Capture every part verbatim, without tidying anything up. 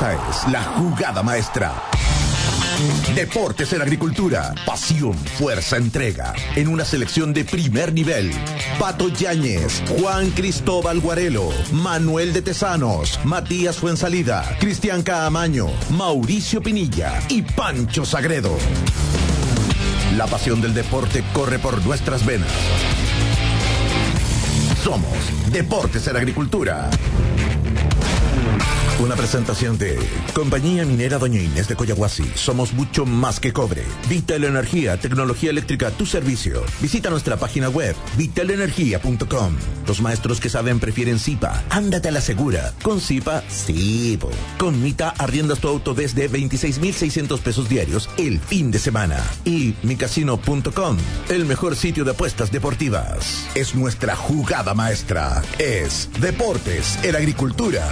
Esta es la jugada maestra. Deportes en Agricultura. Pasión, fuerza, entrega. En una selección de primer nivel. Pato Yáñez, Juan Cristóbal Guarelo, Manuel de Tesanos, Matías Fuensalida, Cristian Caamaño, Mauricio Pinilla y Pancho Sagredo. La pasión del deporte corre por nuestras venas. Somos Deportes en Agricultura. Una presentación de Compañía Minera Doña Inés de Coyahuasi. Somos mucho más que cobre. Vital Energía, tecnología eléctrica a tu servicio. Visita nuestra página web, vital energía punto com. Los maestros que saben prefieren Zipa. Ándate a la segura. Con Zipa, sí. Po. Con Mita arriendas tu auto desde veintiséis mil seiscientos pesos diarios el fin de semana. Y mi casino punto com, el mejor sitio de apuestas deportivas. Es nuestra jugada maestra. Es Deportes en Agricultura.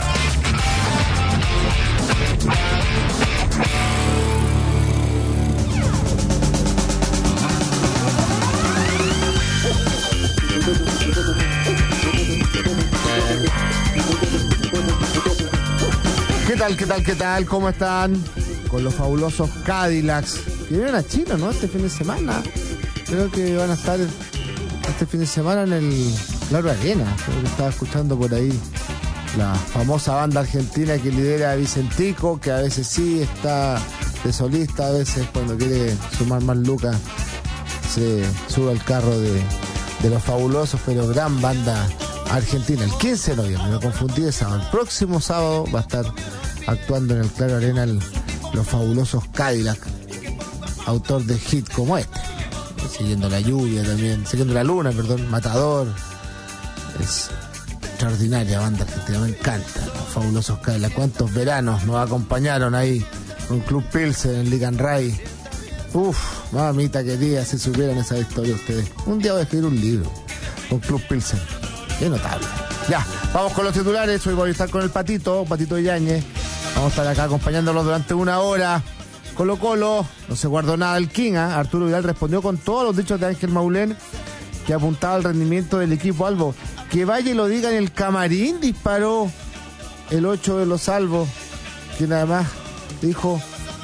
¿Qué tal, qué tal, qué tal? ¿Cómo están? Con los fabulosos Cadillacs que vienen a China, ¿no? Este fin de semana. Creo que van a estar este fin de semana en el Claro Arena. Creo que estaba escuchando por ahí la famosa banda argentina que lidera a Vicentico, que a veces sí está de solista, a veces cuando quiere sumar más lucas se sube al carro de, de los fabulosos, pero gran banda argentina. El quince de noviembre, me confundí de sábado. El próximo sábado va a estar actuando en el Claro Arena el, los fabulosos Cadillac, autor de hit como este, Siguiendo la lluvia también, Siguiendo la luna, perdón, Matador. Es extraordinaria banda argentina, me encanta. Los fabulosos Cadillac. ¿Cuántos veranos nos acompañaron ahí con Club Pilsen en Ligan Ray? Uf, mamita querida, si supieran esa historia ustedes. Un día voy a escribir un libro con Club Pilsen. Qué notable. Ya, vamos con los titulares. Hoy voy a estar con el Patito, Patito Yáñez. Vamos a estar acá acompañándolos durante una hora. Colo Colo, no se guardó nada el King, ¿eh? Arturo Vidal respondió con todos los dichos de Ángel Maulén, que apuntaba al rendimiento del equipo Albo. Que vaya y lo diga en el camarín, disparó el ocho de los Albos, que nada más dijo,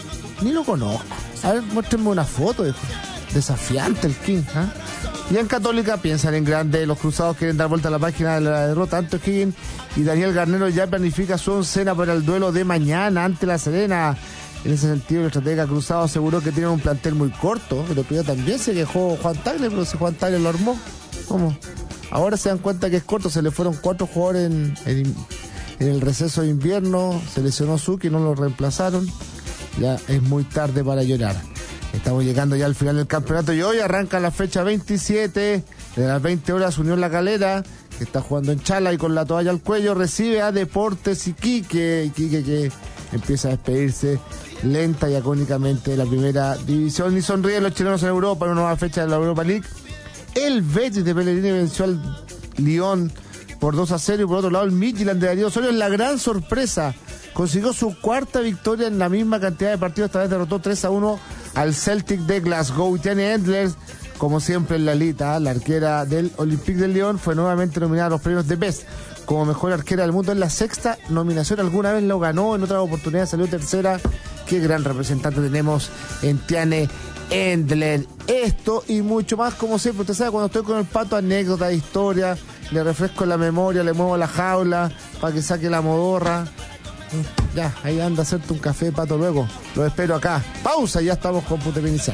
ni lo conozco. A ver, muéstrenme una foto, dijo. Desafiante el King, ¿eh? Y en Católica piensan en grande. Los cruzados quieren dar vuelta a la página de la derrota. Anto Higgins y Daniel Garnero ya planifica su oncena para el duelo de mañana ante La Serena. En ese sentido, el estratega cruzado aseguró que tienen un plantel muy corto. Pero primero también se quejó Juan Tagle, pero si Juan Tagle lo armó. ¿Cómo? Ahora se dan cuenta que es corto. Se le fueron cuatro jugadores en, en, en el receso de invierno. Se lesionó Suki, no lo reemplazaron. Ya es muy tarde para llorar. Estamos llegando ya al final del campeonato y hoy arranca la fecha veintisiete. De las veinte horas, Unión La Calera, que está jugando en Chala y con la toalla al cuello, recibe a Deportes Iquique. Iquique que empieza a despedirse lenta y agónicamente de la primera división. Y sonríen los chilenos en Europa en una nueva fecha de la Europa League. El Betis de Pellegrini venció al Lyon por dos a cero. Y por otro lado, el Midtjylland de Darío Osorio es la gran sorpresa. Consiguió su cuarta victoria en la misma cantidad de partidos. Esta vez derrotó tres a uno al Celtic de Glasgow. Y Tiene Endlers, como siempre en la lita, la arquera del Olympique de Lyon, fue nuevamente nominada a los premios de Best como mejor arquera del mundo. En la sexta nominación, alguna vez lo ganó, en otra oportunidad salió tercera. Qué gran representante tenemos en Tiane Endler. Esto y mucho más, como siempre, usted sabe, cuando estoy con el Pato, anécdotas, historia, le refresco la memoria, le muevo la jaula para que saque la modorra. Ya, ahí anda a hacerte un café, Pato, luego. Lo espero acá. Pausa y ya estamos con Punto Inicial.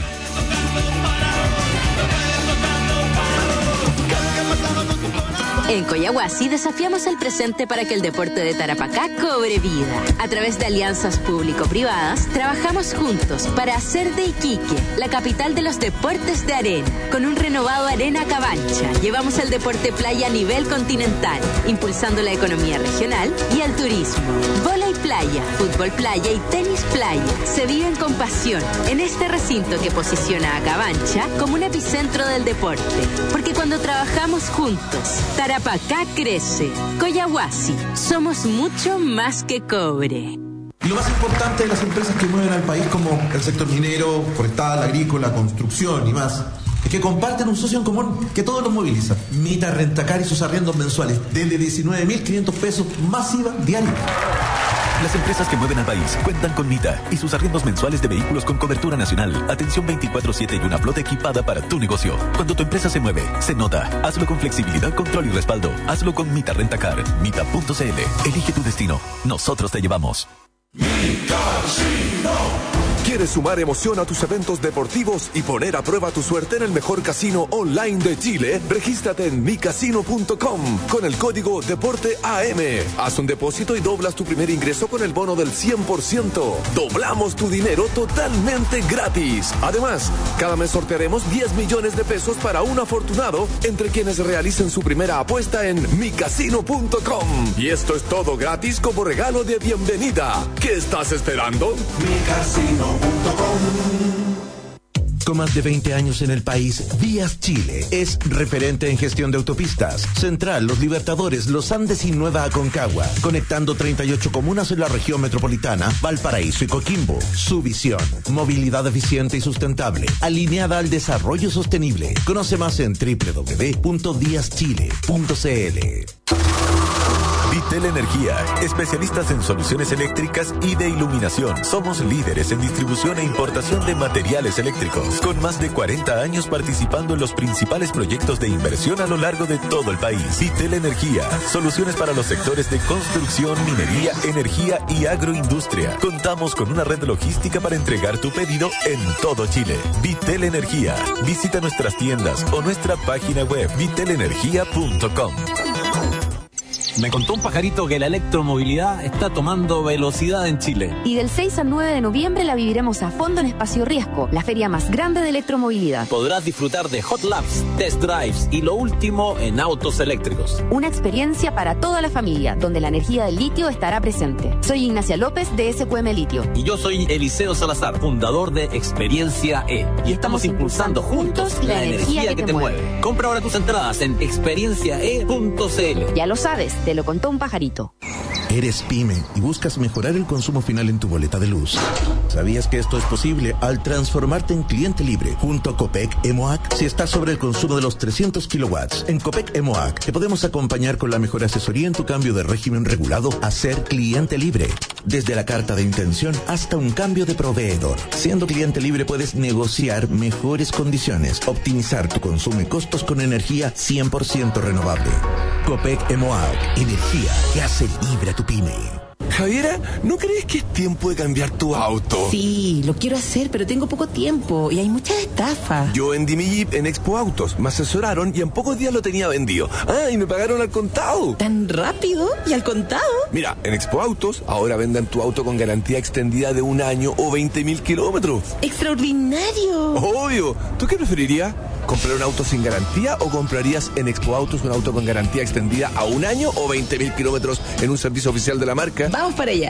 En Coyahuasi desafiamos el presente para que el deporte de Tarapacá cobre vida. A través de alianzas público-privadas, trabajamos juntos para hacer de Iquique la capital de los deportes de arena. Con un renovado Arena Cabancha, llevamos el deporte playa a nivel continental, impulsando la economía regional y el turismo. Vóley playa, fútbol playa y tenis playa se viven con pasión en este recinto que posiciona a Cabancha como un epicentro del deporte. Porque cuando trabajamos juntos, Tarapacá Tarapacá crece. Coyahuasi, somos mucho más que cobre. Y lo más importante de las empresas que mueven al país, como el sector minero, forestal, agrícola, construcción y más, es que comparten un socio en común que todos los moviliza. Mita Rentacar y sus arriendos mensuales desde diecinueve mil quinientos pesos más I V A diario. Las empresas que mueven al país cuentan con Mita y sus arriendos mensuales de vehículos con cobertura nacional, atención veinticuatro siete y una flota equipada para tu negocio. Cuando tu empresa se mueve, se nota. Hazlo con flexibilidad, control y respaldo. Hazlo con Mita Rentacar. Mita punto c l. Elige tu destino. Nosotros te llevamos. ¿Quieres sumar emoción a tus eventos deportivos y poner a prueba tu suerte en el mejor casino online de Chile? Regístrate en mi casino punto com con el código Deporte A M. Haz un depósito y doblas tu primer ingreso con el bono del cien por ciento. Doblamos tu dinero totalmente gratis. Además, cada mes sortearemos diez millones de pesos para un afortunado entre quienes realicen su primera apuesta en mi casino punto com. Y esto es todo gratis como regalo de bienvenida. ¿Qué estás esperando? mi casino punto com. Con más de veinte años en el país, Vías Chile es referente en gestión de autopistas. Central, Los Libertadores, Los Andes y Nueva Aconcagua, conectando treinta y ocho comunas en la región metropolitana, Valparaíso y Coquimbo. Su visión, movilidad eficiente y sustentable, alineada al desarrollo sostenible. Conoce más en doble u doble u doble u punto vías chile punto c l. Vitel Energía, especialistas en soluciones eléctricas y de iluminación. Somos líderes en distribución e importación de materiales eléctricos, con más de cuarenta años participando en los principales proyectos de inversión a lo largo de todo el país. Vitel Energía, soluciones para los sectores de construcción, minería, energía y agroindustria. Contamos con una red logística para entregar tu pedido en todo Chile. Vitel Energía. Visita nuestras tiendas o nuestra página web vitel energía punto com. Me contó un pajarito que la electromovilidad está tomando velocidad en Chile. Y del seis al nueve de noviembre la viviremos a fondo en Espacio Riesgo, la feria más grande de electromovilidad. Podrás disfrutar de hot laps, test drives y lo último en autos eléctricos. Una experiencia para toda la familia, donde la energía del litio estará presente. Soy Ignacia López de S Q M Litio. Y yo soy Eliseo Salazar, fundador de Experiencia E. Y, y estamos impulsando juntos la, la energía, energía que, que te mueve. mueve. Compra ahora tus entradas en experiencia e punto c l. Ya lo sabes. Te lo contó un pajarito. Eres pyme y buscas mejorar el consumo final en tu boleta de luz. ¿Sabías que esto es posible al transformarte en cliente libre junto a Copec Emoac? Si estás sobre el consumo de los trescientos kilowatts, en Copec Emoac te podemos acompañar con la mejor asesoría en tu cambio de régimen regulado a ser cliente libre. Desde la carta de intención hasta un cambio de proveedor. Siendo cliente libre puedes negociar mejores condiciones, optimizar tu consumo y costos con energía cien por ciento renovable. Copec Emoac, energía que hace libre a tu pyme. Javiera, ¿no crees que es tiempo de cambiar tu auto? Sí, lo quiero hacer, pero tengo poco tiempo y hay muchas estafas. Yo vendí mi Jeep en Expo Autos, me asesoraron y en pocos días lo tenía vendido. Ah, y me pagaron al contado. ¿Tan rápido? ¿Y al contado? Mira, en Expo Autos ahora venden tu auto con garantía extendida de un año o veinte mil kilómetros. ¡Extraordinario! Obvio. ¿Tú qué preferirías? ¿Comprar un auto sin garantía o comprarías en Expo Autos un auto con garantía extendida a un año o veinte mil kilómetros en un servicio oficial de la marca? Vamos para allá.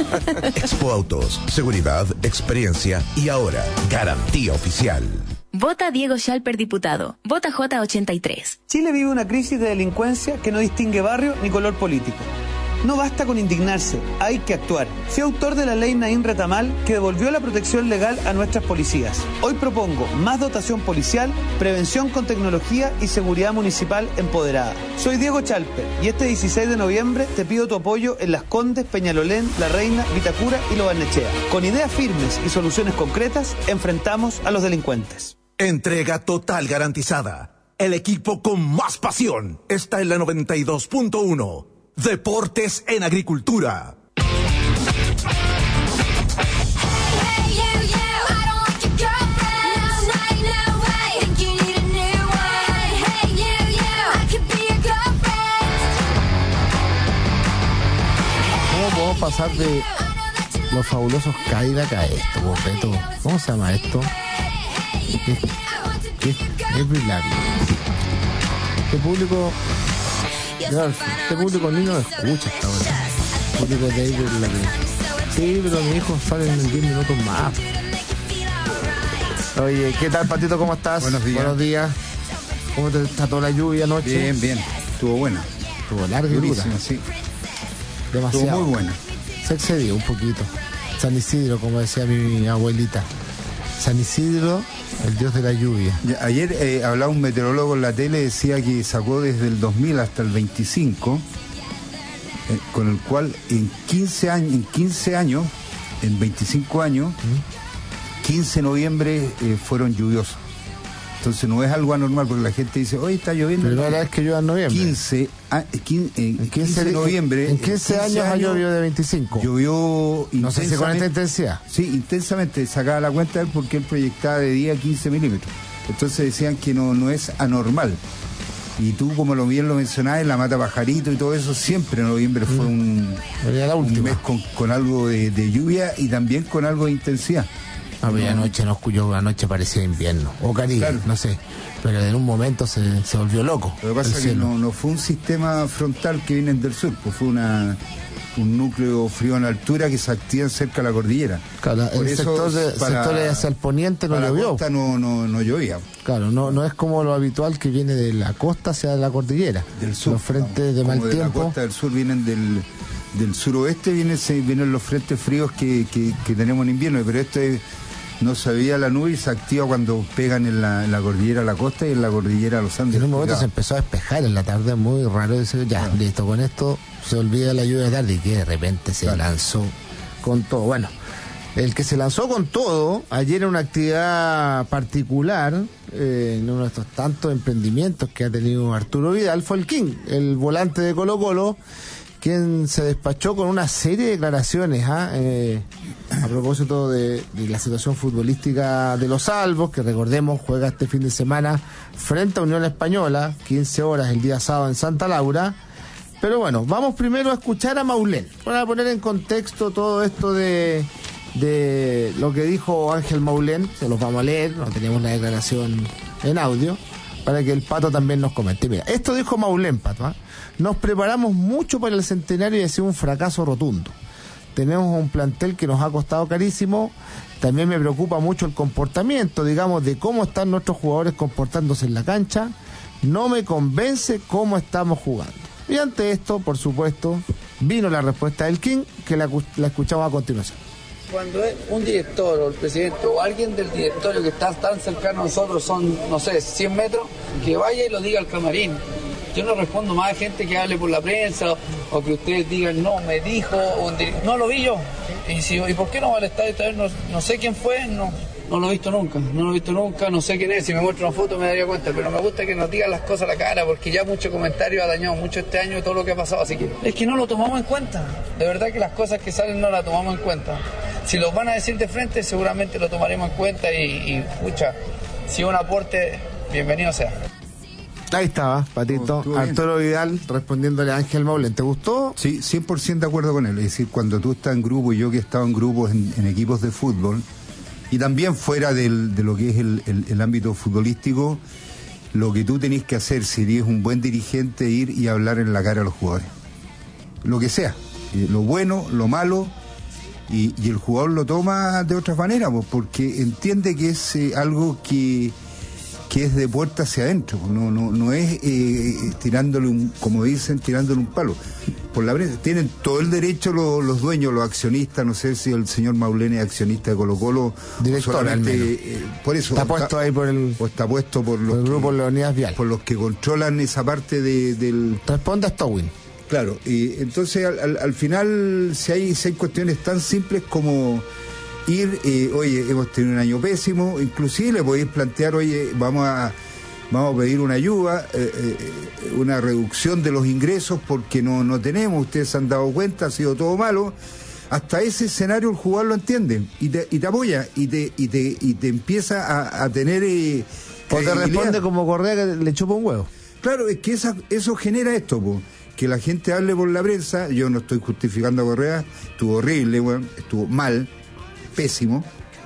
Expo Autos, seguridad, experiencia y ahora garantía oficial. Vota Diego Schalper diputado. Vota J ochenta y tres. Chile vive una crisis de delincuencia que no distingue barrio ni color político. No basta con indignarse, hay que actuar. Fui autor de la ley Naín Retamal que devolvió la protección legal a nuestras policías. Hoy propongo más dotación policial, prevención con tecnología y seguridad municipal empoderada. Soy Diego Schalper y este dieciséis de noviembre te pido tu apoyo en Las Condes, Peñalolén, La Reina, Vitacura y Lo Barnechea. Con ideas firmes y soluciones concretas, enfrentamos a los delincuentes. Entrega total garantizada. El equipo con más pasión está en la noventa y dos punto uno. Deportes en Agricultura. ¿Cómo podemos pasar de los fabulosos Cadillac a esto, Bopeto? ¿Cómo se llama esto? ¿Qué, qué, es brillante? Este público... Ya, este público ni no escucha hasta ahora. El público de ahí de la que... Sí, pero mis hijos salen en diez minutos más. Oye, ¿qué tal, Patito? ¿Cómo estás? Buenos días. Buenos días. ¿Cómo te trató la lluvia anoche? Bien, bien. Estuvo buena. Estuvo larga y dura. Sí. Demasiado. Estuvo muy buena. Se excedió un poquito. San Isidro, como decía mi abuelita. San Isidro, el dios de la lluvia. Ayer eh, hablaba un meteorólogo en la tele, decía que sacó desde el dos mil hasta el veinticinco eh, con el cual en quince años, en quince años, en veinticinco años, quince de noviembre eh, fueron lluviosos. Entonces no es algo anormal, porque la gente dice, hoy está lloviendo. Pero la vez que llueva en noviembre. quince, ah, quince, en en quince de noviembre. En quince, quince años ha llovido de veinticinco. Llovió no sé si con esta intensidad. Sí, intensamente. Sacaba la cuenta de él porque él proyectaba de día quince milímetros. Entonces decían que no, no es anormal. Y tú, como lo bien lo mencionabas, en la Mata Pajarito y todo eso, siempre en noviembre fue un, un mes con, con algo de, de lluvia y también con algo de intensidad. Ah, pero anoche no escuchó, anoche parecía invierno, o Caribe, claro. No sé, pero en un momento se, se volvió loco. Lo que pasa es que no, no fue un sistema frontal que viene del sur, pues fue una un núcleo frío en altura que se activa cerca de la cordillera. Claro, Por el eso, sector de, para, sectores hacia el poniente no para llovió. La costa no, no, no llovía. Claro, no, no es como lo habitual que viene de la costa hacia la cordillera. Del sur. Los frentes no, de mal de tiempo. La costa del sur vienen del, del suroeste, vienen, se, vienen los frentes fríos que, que, que tenemos en invierno, pero esto es... No se veía la nube y se activa cuando pegan en la, en la cordillera a la costa y en la cordillera a los Andes. En un momento se empezó a despejar en la tarde, muy raro. Decir, ya, claro. Listo, con esto se olvida la lluvia de tarde y que de repente se claro. lanzó con todo. Bueno, el que se lanzó con todo, ayer en una actividad particular, eh, en uno de estos tantos emprendimientos que ha tenido Arturo Vidal, fue el King, el volante de Colo Colo, quien se despachó con una serie de declaraciones ¿ah? eh, a propósito de, de la situación futbolística de los Albos, que recordemos juega este fin de semana frente a Unión Española, quince horas el día sábado en Santa Laura. Pero bueno, vamos primero a escuchar a Maulén, para poner en contexto todo esto de, de lo que dijo Ángel Maulén. Se los vamos a leer, no tenemos la declaración en audio, para que el Pato también nos comente. Mira, esto dijo Maulén, Pato, ¿eh? Nos preparamos mucho para el centenario y ha sido un fracaso rotundo. Tenemos un plantel que nos ha costado carísimo. También me preocupa mucho el comportamiento, digamos, de cómo están nuestros jugadores comportándose en la cancha. No me convence cómo estamos jugando. Y ante esto, por supuesto, vino la respuesta del King, que la, la escuchamos a continuación. Cuando es un director o el presidente o alguien del directorio que está tan cercano a nosotros, son, no sé, cien metros, que vaya y lo diga al camarín. Yo no respondo más a gente que hable por la prensa o, o que ustedes digan, no, me dijo, o no lo vi yo. Y, si, ¿y por qué no va al estadio? No, no sé quién fue, no, no lo he visto nunca, no lo he visto nunca, no sé quién es. Si me muestra una foto me daría cuenta, pero me gusta que nos digan las cosas a la cara, porque ya mucho comentario ha dañado mucho este año todo lo que ha pasado. Así que es que no lo tomamos en cuenta. De verdad que las cosas que salen no las tomamos en cuenta. Si los van a decir de frente, seguramente lo tomaremos en cuenta y, y pucha, si un aporte, bienvenido sea. Ahí estaba, Patito, oh, Arturo Vidal respondiéndole a Ángel Maulén. ¿Te gustó? Sí, cien por ciento de acuerdo con él. Es decir, cuando tú estás en grupo, y yo que he estado en grupos, en, en equipos de fútbol, y también fuera del, de lo que es el, el, el ámbito futbolístico, lo que tú tenés que hacer, si eres un buen dirigente, ir y hablar en la cara a los jugadores. Lo que sea, eh, lo bueno, lo malo, y, y el jugador lo toma de otra manera, pues, porque entiende que es eh, algo que... que es de puerta hacia adentro, no no no es eh, tirándole un, como dicen, tirándole un palo. Por la prensa, tienen todo el derecho los, los dueños, los accionistas, no sé si el señor Maulén es accionista de Colo Colo, director al menos. Eh, por eso está puesto ahí por el, o está puesto por los por el grupo que, Leonidas Vial, por los que controlan esa parte de, del. Responde a Stowin. Claro, y entonces al, al, al final si hay si hay cuestiones tan simples como ir, eh, oye, hemos tenido un año pésimo, inclusive le podéis plantear, oye, vamos a vamos a pedir una ayuda, eh, eh, una reducción de los ingresos porque no, no tenemos, ustedes se han dado cuenta, ha sido todo malo. Hasta ese escenario el jugador lo entiende y te, y te apoya y te, y te, y te empieza a, a tener eh, o te responde como Correa que le chupa un huevo. Claro, es que esa, eso genera esto, po, que la gente hable por la prensa. Yo no estoy justificando a Correa, estuvo horrible, bueno, estuvo mal, pésimo,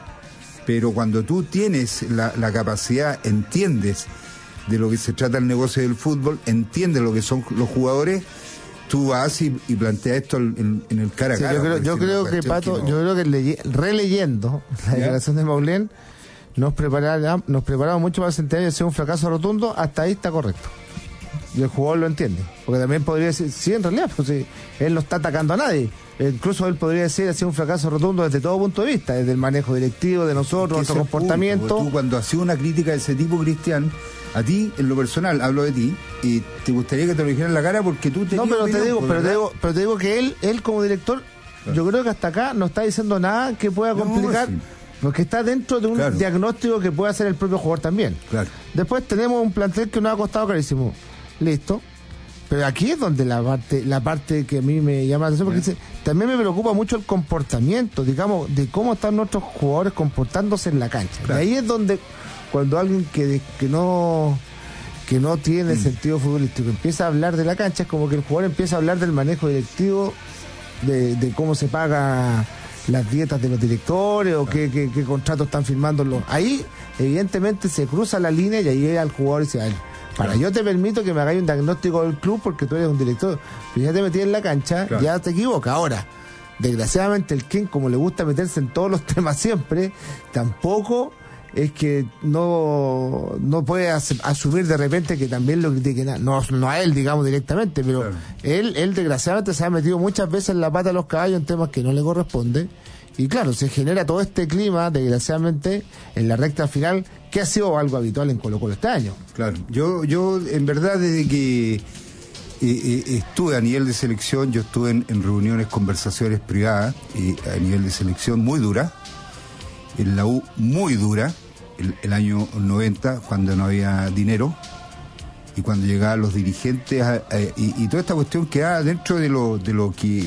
pero cuando tú tienes la, la capacidad, entiendes de lo que se trata el negocio del fútbol, entiendes lo que son los jugadores, tú vas y, y planteas esto en, en el cara a sí, cara. Yo creo, yo creo que, Pato, que no. yo creo que leye, releyendo la declaración de Maulén, nos preparamos, nos preparamos mucho para el centenario de ser un fracaso rotundo, hasta ahí está correcto. y el jugador lo entiende, porque también podría decir, sí, en realidad, pues, sí, él no está atacando a nadie, incluso él podría decir ha sido un fracaso rotundo desde todo punto de vista, desde el manejo directivo de nosotros, nuestro comportamiento. Público, tú cuando hacías una crítica de ese tipo, Cristian, a ti, en lo personal, hablo de ti, y te gustaría que te lo dijeran en la cara porque tú tenías... No, pero te digo, pues, pero te digo, pero te digo que él, él como director, claro, yo creo que hasta acá no está diciendo nada que pueda complicar, no, sí, porque está dentro de un, claro, diagnóstico que puede hacer el propio jugador también. Claro. Después tenemos un plantel que nos ha costado carísimo. Listo. Pero aquí es donde la parte la parte que a mí me llama la atención, porque dice, también me preocupa mucho el comportamiento, digamos, de cómo están nuestros jugadores comportándose en la cancha. Claro. Y ahí es donde, cuando alguien que, que no que no tiene mm. sentido futbolístico empieza a hablar de la cancha, es como que el jugador empieza a hablar del manejo directivo, de, de cómo se paga las dietas de los directores o qué, qué, qué contratos están firmando los... Ahí evidentemente se cruza la línea y ahí llega el jugador y dice, a ver, para, yo te permito que me hagáis un diagnóstico del club porque tú eres un director, pero ya te metí en la cancha, claro, ya te equivocas. Ahora, desgraciadamente el Ken, como le gusta meterse en todos los temas siempre, tampoco es que no no puede as, asumir de repente que también lo critiquen, no, no a él, digamos, directamente, pero claro, él, él desgraciadamente se ha metido muchas veces en la pata de los caballos en temas que no le corresponde, y claro, se genera todo este clima, desgraciadamente, en la recta final, que ha sido algo habitual en Colo-Colo este año. Claro, yo, yo en verdad desde que eh, eh, estuve a nivel de selección, yo estuve en, en reuniones, conversaciones privadas, eh, a nivel de selección muy dura, en la U muy dura, el, el año noventa, cuando no había dinero, y cuando llegaban los dirigentes, a, a, y, y toda esta cuestión quedaba dentro de lo, de lo que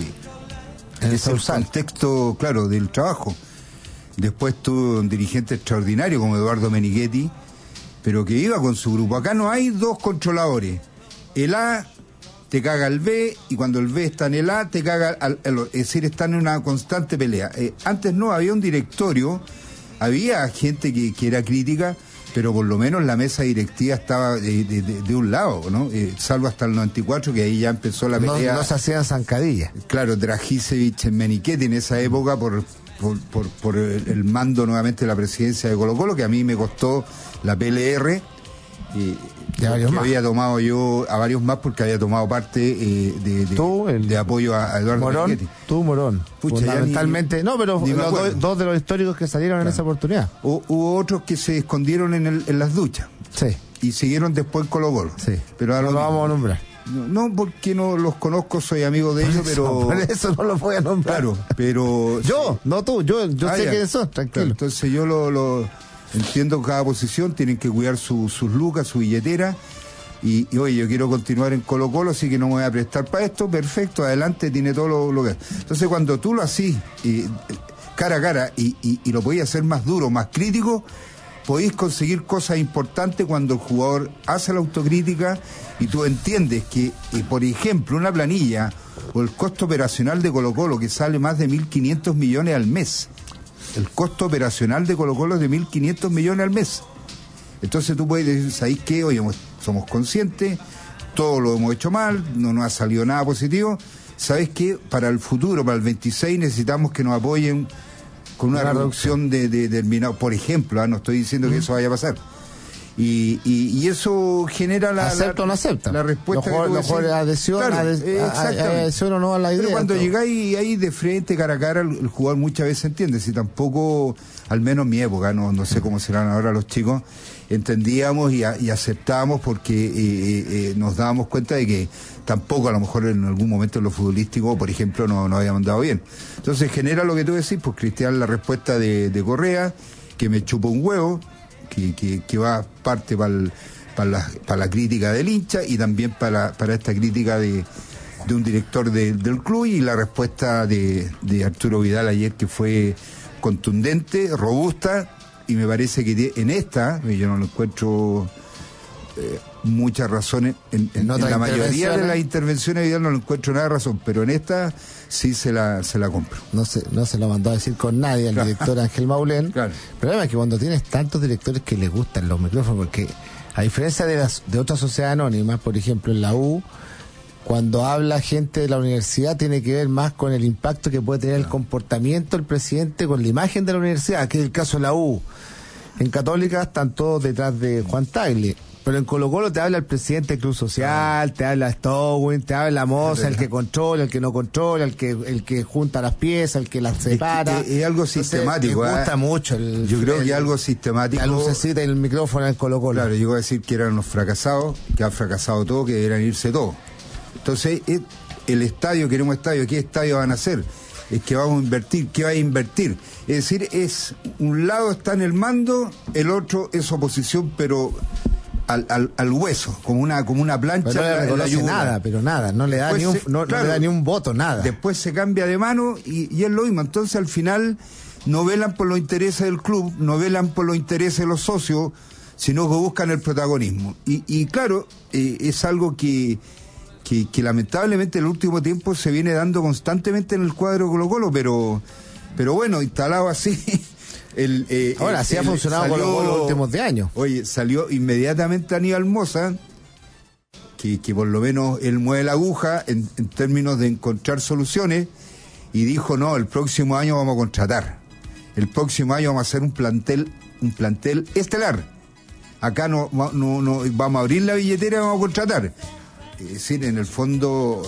es el contexto, claro, del trabajo. Después tuvo un dirigente extraordinario como Eduardo Menighetti, pero que iba con su grupo. Acá no hay dos controladores. El A te caga el B, y cuando el B está en el A, te caga al, al, es decir, están en una constante pelea. Eh, antes no, había un directorio, había gente que, que era crítica, pero por lo menos la mesa directiva estaba de, de, de, de un lado, ¿no? Eh, salvo hasta el noventa y cuatro, que ahí ya empezó la pelea. No, no se hacían zancadillas. Claro, Dragicevic en Menighetti en esa época por, por, por, por el, el mando nuevamente de la presidencia de Colo-Colo, que a mí me costó la P L R. Eh, que había tomado yo a varios más porque había tomado parte eh, de, de, ¿Tú, el, de apoyo a, a Eduardo Morón, Menighetti. Tú, Morón. Pucha, fundamentalmente, ni, no, pero los do, dos de los históricos que salieron, claro, en esa oportunidad. O, hubo otros que se escondieron en, el, en las duchas. Sí. Y siguieron después en Colo-Colo. Sí. Pero no lo vamos a nombrar. No, no, porque no los conozco, soy amigo de ellos, pero... Por eso no los voy a nombrar. Claro, pero... Yo, no tú, yo, yo ah, sé quiénes son, tranquilo. Claro, entonces yo lo, lo entiendo, cada posición tienen que cuidar su, sus lucas, su billetera, y, y oye, yo quiero continuar en Colo-Colo, así que no me voy a prestar para esto, perfecto, adelante, tiene todo lo, lo que... Entonces cuando tú lo hacís eh, cara a cara y, y, y lo podías hacer más duro, más crítico, podéis conseguir cosas importantes cuando el jugador hace la autocrítica y tú entiendes que, eh, por ejemplo, una planilla o el costo operacional de Colo-Colo, que sale más de mil quinientos millones al mes. El costo operacional de Colo-Colo es de mil quinientos millones al mes. Entonces tú puedes decir, ¿sabéis qué? Oye, somos conscientes, todo lo hemos hecho mal, no nos ha salido nada positivo. ¿Sabéis qué? Para el futuro, para el veintiséis, necesitamos que nos apoyen con una, una reducción de, de, de, de, por ejemplo, ¿eh? No estoy diciendo que eso vaya a pasar. Y, y, y eso genera la... ¿Acepta o no acepta? La respuesta lo que mejor adhesión, claro, ades, adhesión o no a la idea. Pero cuando todo. llegáis ahí de frente, cara a cara, el, el jugador muchas veces entiende. Si tampoco, al menos en mi época, no, no sé cómo serán ahora los chicos, entendíamos y, a, y aceptábamos porque eh, eh, nos dábamos cuenta de que tampoco a lo mejor en algún momento en lo futbolístico, por ejemplo, no, no habíamos andado bien. Entonces genera lo que tú decís, pues Cristian, la respuesta de, de Correa, que me chupó un huevo, que, que, que va parte para pa la, pa la crítica del hincha y también para, para esta crítica de, de un director de, del club, y la respuesta de, de Arturo Vidal ayer, que fue contundente, robusta, y me parece que en esta, yo no lo encuentro eh, muchas razones, en, en, en, en la mayoría de las intervenciones de Vidal no lo encuentro nada de razón, pero en esta sí se la se la compro. No se, no se lo mandó a decir con nadie al claro. director Ángel Maulén. Claro. El problema es que cuando tienes tantos directores que les gustan los micrófonos, porque a diferencia de las de otras sociedades anónimas, por ejemplo en la U, cuando habla gente de la universidad tiene que ver más con el impacto que puede tener claro. el comportamiento del presidente con la imagen de la universidad, que es el caso de la U. En Católica están todos detrás de Juan Tagle, Pero en Colo Colo te habla el presidente del Club Social, te habla Stowin, te habla la moza, el que controla, el que no controla, el que el que junta las piezas, el que las separa. Es, que, es algo sistemático. Entonces, me gusta ¿eh? mucho. El, yo creo el, que es algo sistemático. La lucecita y el micrófono en Colo Colo. Claro, yo voy a decir que eran los fracasados, que han fracasado todos, que deberían irse todos. Entonces, el estadio, queremos estadio, ¿qué estadio van a hacer? Es que vamos a invertir, ¿qué va a invertir? Es decir, es un lado está en el mando, el otro es oposición, pero al, al, al hueso, como una como una plancha. Pero no le reconoce la nada, pero nada, no le da ni un, se, no, claro, no le da ni un voto, nada. Después se cambia de mano y, y es lo mismo. Entonces, al final, no velan por los intereses del club, no velan por los intereses de los socios, sino que buscan el protagonismo. Y, y claro, eh, es algo que... Que, que lamentablemente en el último tiempo se viene dando constantemente en el cuadro Colo Colo, pero pero bueno, instalado así. El, eh, Ahora, así ha funcionado Colo Colo los últimos de años. Oye, salió inmediatamente Aníbal Moza, que, que por lo menos él mueve la aguja en, en términos de encontrar soluciones, y dijo, no, el próximo año vamos a contratar. El próximo año vamos a hacer un plantel, un plantel estelar. Acá no, no, no vamos a abrir la billetera y vamos a contratar. Es decir, en el fondo...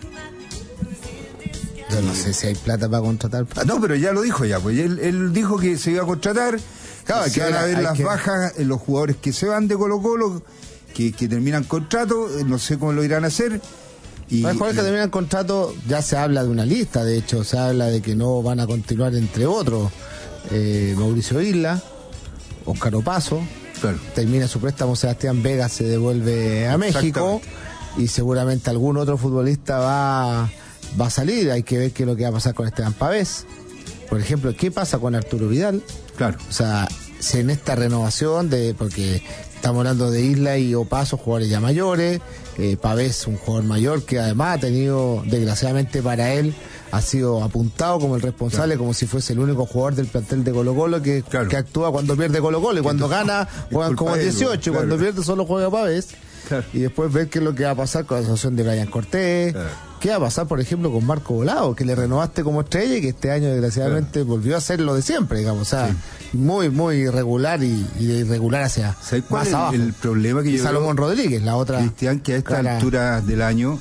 Yo no sé si hay plata para contratar. Ah, no, pero ya lo dijo ya, pues él, él dijo que se iba a contratar, claro, que van a ver las que... bajas en los jugadores que se van de Colo Colo, que, que terminan contrato, no sé cómo lo irán a hacer. Y, los jugadores y... que terminan contrato, ya se habla de una lista, de hecho, se habla de que no van a continuar, entre otros, eh, Mauricio Isla, Óscar Opaso, claro. Termina su préstamo, Sebastián Vega se devuelve a México. Y seguramente algún otro futbolista va, va a salir. Hay que ver qué es lo que va a pasar con Esteban Pavés. Por ejemplo, ¿qué pasa con Arturo Vidal? Claro. O sea, si en esta renovación, de porque estamos hablando de Isla y Opaso, jugadores ya mayores, eh, Pavés, un jugador mayor que además ha tenido, desgraciadamente para él, ha sido apuntado como el responsable, claro. Como si fuese el único jugador del plantel de Colo Colo que, claro. que actúa cuando pierde Colo Colo, y cuando gana juegan como dieciocho, y claro. Cuando pierde solo juega Pavés. Claro. Y después ver qué es lo que va a pasar con la asociación de Brian Cortés, claro. Qué va a pasar, por ejemplo, con Marco Volado, que le renovaste como estrella y que este año desgraciadamente claro. Volvió a ser lo de siempre, digamos, o sea, sí. muy, muy irregular y, y de irregular hacia más el, abajo. El problema que y yo Salomón veo, Rodríguez, la otra. Cristian, que a esta cara... altura del año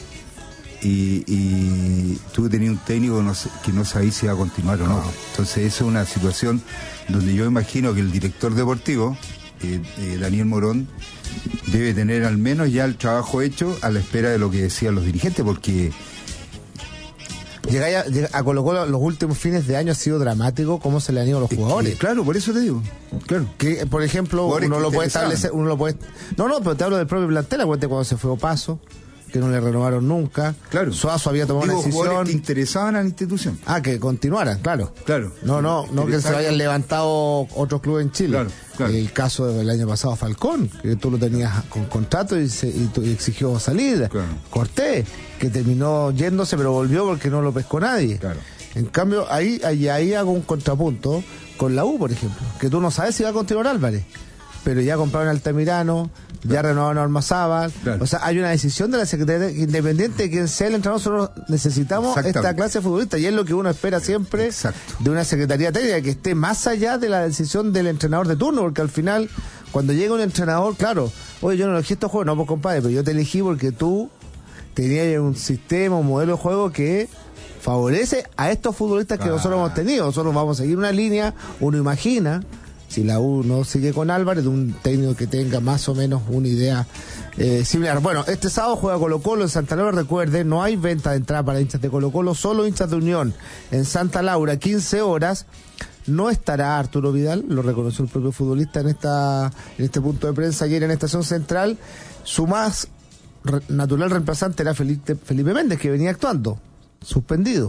y, y tú tenías un técnico no sé, que no sabías si iba a continuar o no. Entonces esa es una situación donde yo imagino que el director deportivo, eh, eh, Daniel Morón, debe tener al menos ya el trabajo hecho a la espera de lo que decían los dirigentes, porque llegar a, a Colo Colo los últimos fines de año ha sido dramático cómo se le han ido los jugadores. Que, claro, por eso te digo. Claro. Que, por ejemplo, uno lo puede establecer, uno lo puede. No, no, pero te hablo del propio plantel, acuérdate cuando se fue Opaso, que no le renovaron nunca. Claro. Suazo había tomado Digo, una decisión. Jugadores que interesaban a la institución. Ah, que continuaran, claro. Claro. No, no, no que se hayan levantado otros clubes en Chile. Claro, claro. El caso del año pasado, Falcón, que tú lo tenías con contrato y, se, y, y exigió salida. Claro. Cortés, que terminó yéndose, pero volvió porque no lo pescó nadie. Claro. En cambio, ahí, ahí, ahí hago un contrapunto con la U, por ejemplo, que tú no sabes si va a continuar Álvarez, pero ya compraron a Altamirano, claro. Ya renovaron a Armazábal, claro. O sea, hay una decisión de la Secretaría, independiente de quién sea el entrenador, nosotros necesitamos esta clase de futbolista, y es lo que uno espera siempre. Exacto. De una Secretaría Técnica, que esté más allá de la decisión del entrenador de turno, porque al final, cuando llega un entrenador, claro, oye, yo no elegí estos juegos, no, pues compadre, pero yo te elegí porque tú tenías un sistema, un modelo de juego que favorece a estos futbolistas que ah. nosotros hemos tenido. Nosotros vamos a seguir una línea, uno imagina, si la U no sigue con Álvarez, de un técnico que tenga más o menos una idea eh, similar. Bueno, este sábado juega Colo Colo en Santa Laura. Recuerde, no hay venta de entrada para hinchas de Colo Colo, solo hinchas de Unión. En Santa Laura, quince horas. No estará Arturo Vidal, lo reconoció el propio futbolista en esta en este punto de prensa ayer en Estación Central. Su más re- natural reemplazante era Felipe, Felipe Méndez, que venía actuando, suspendido.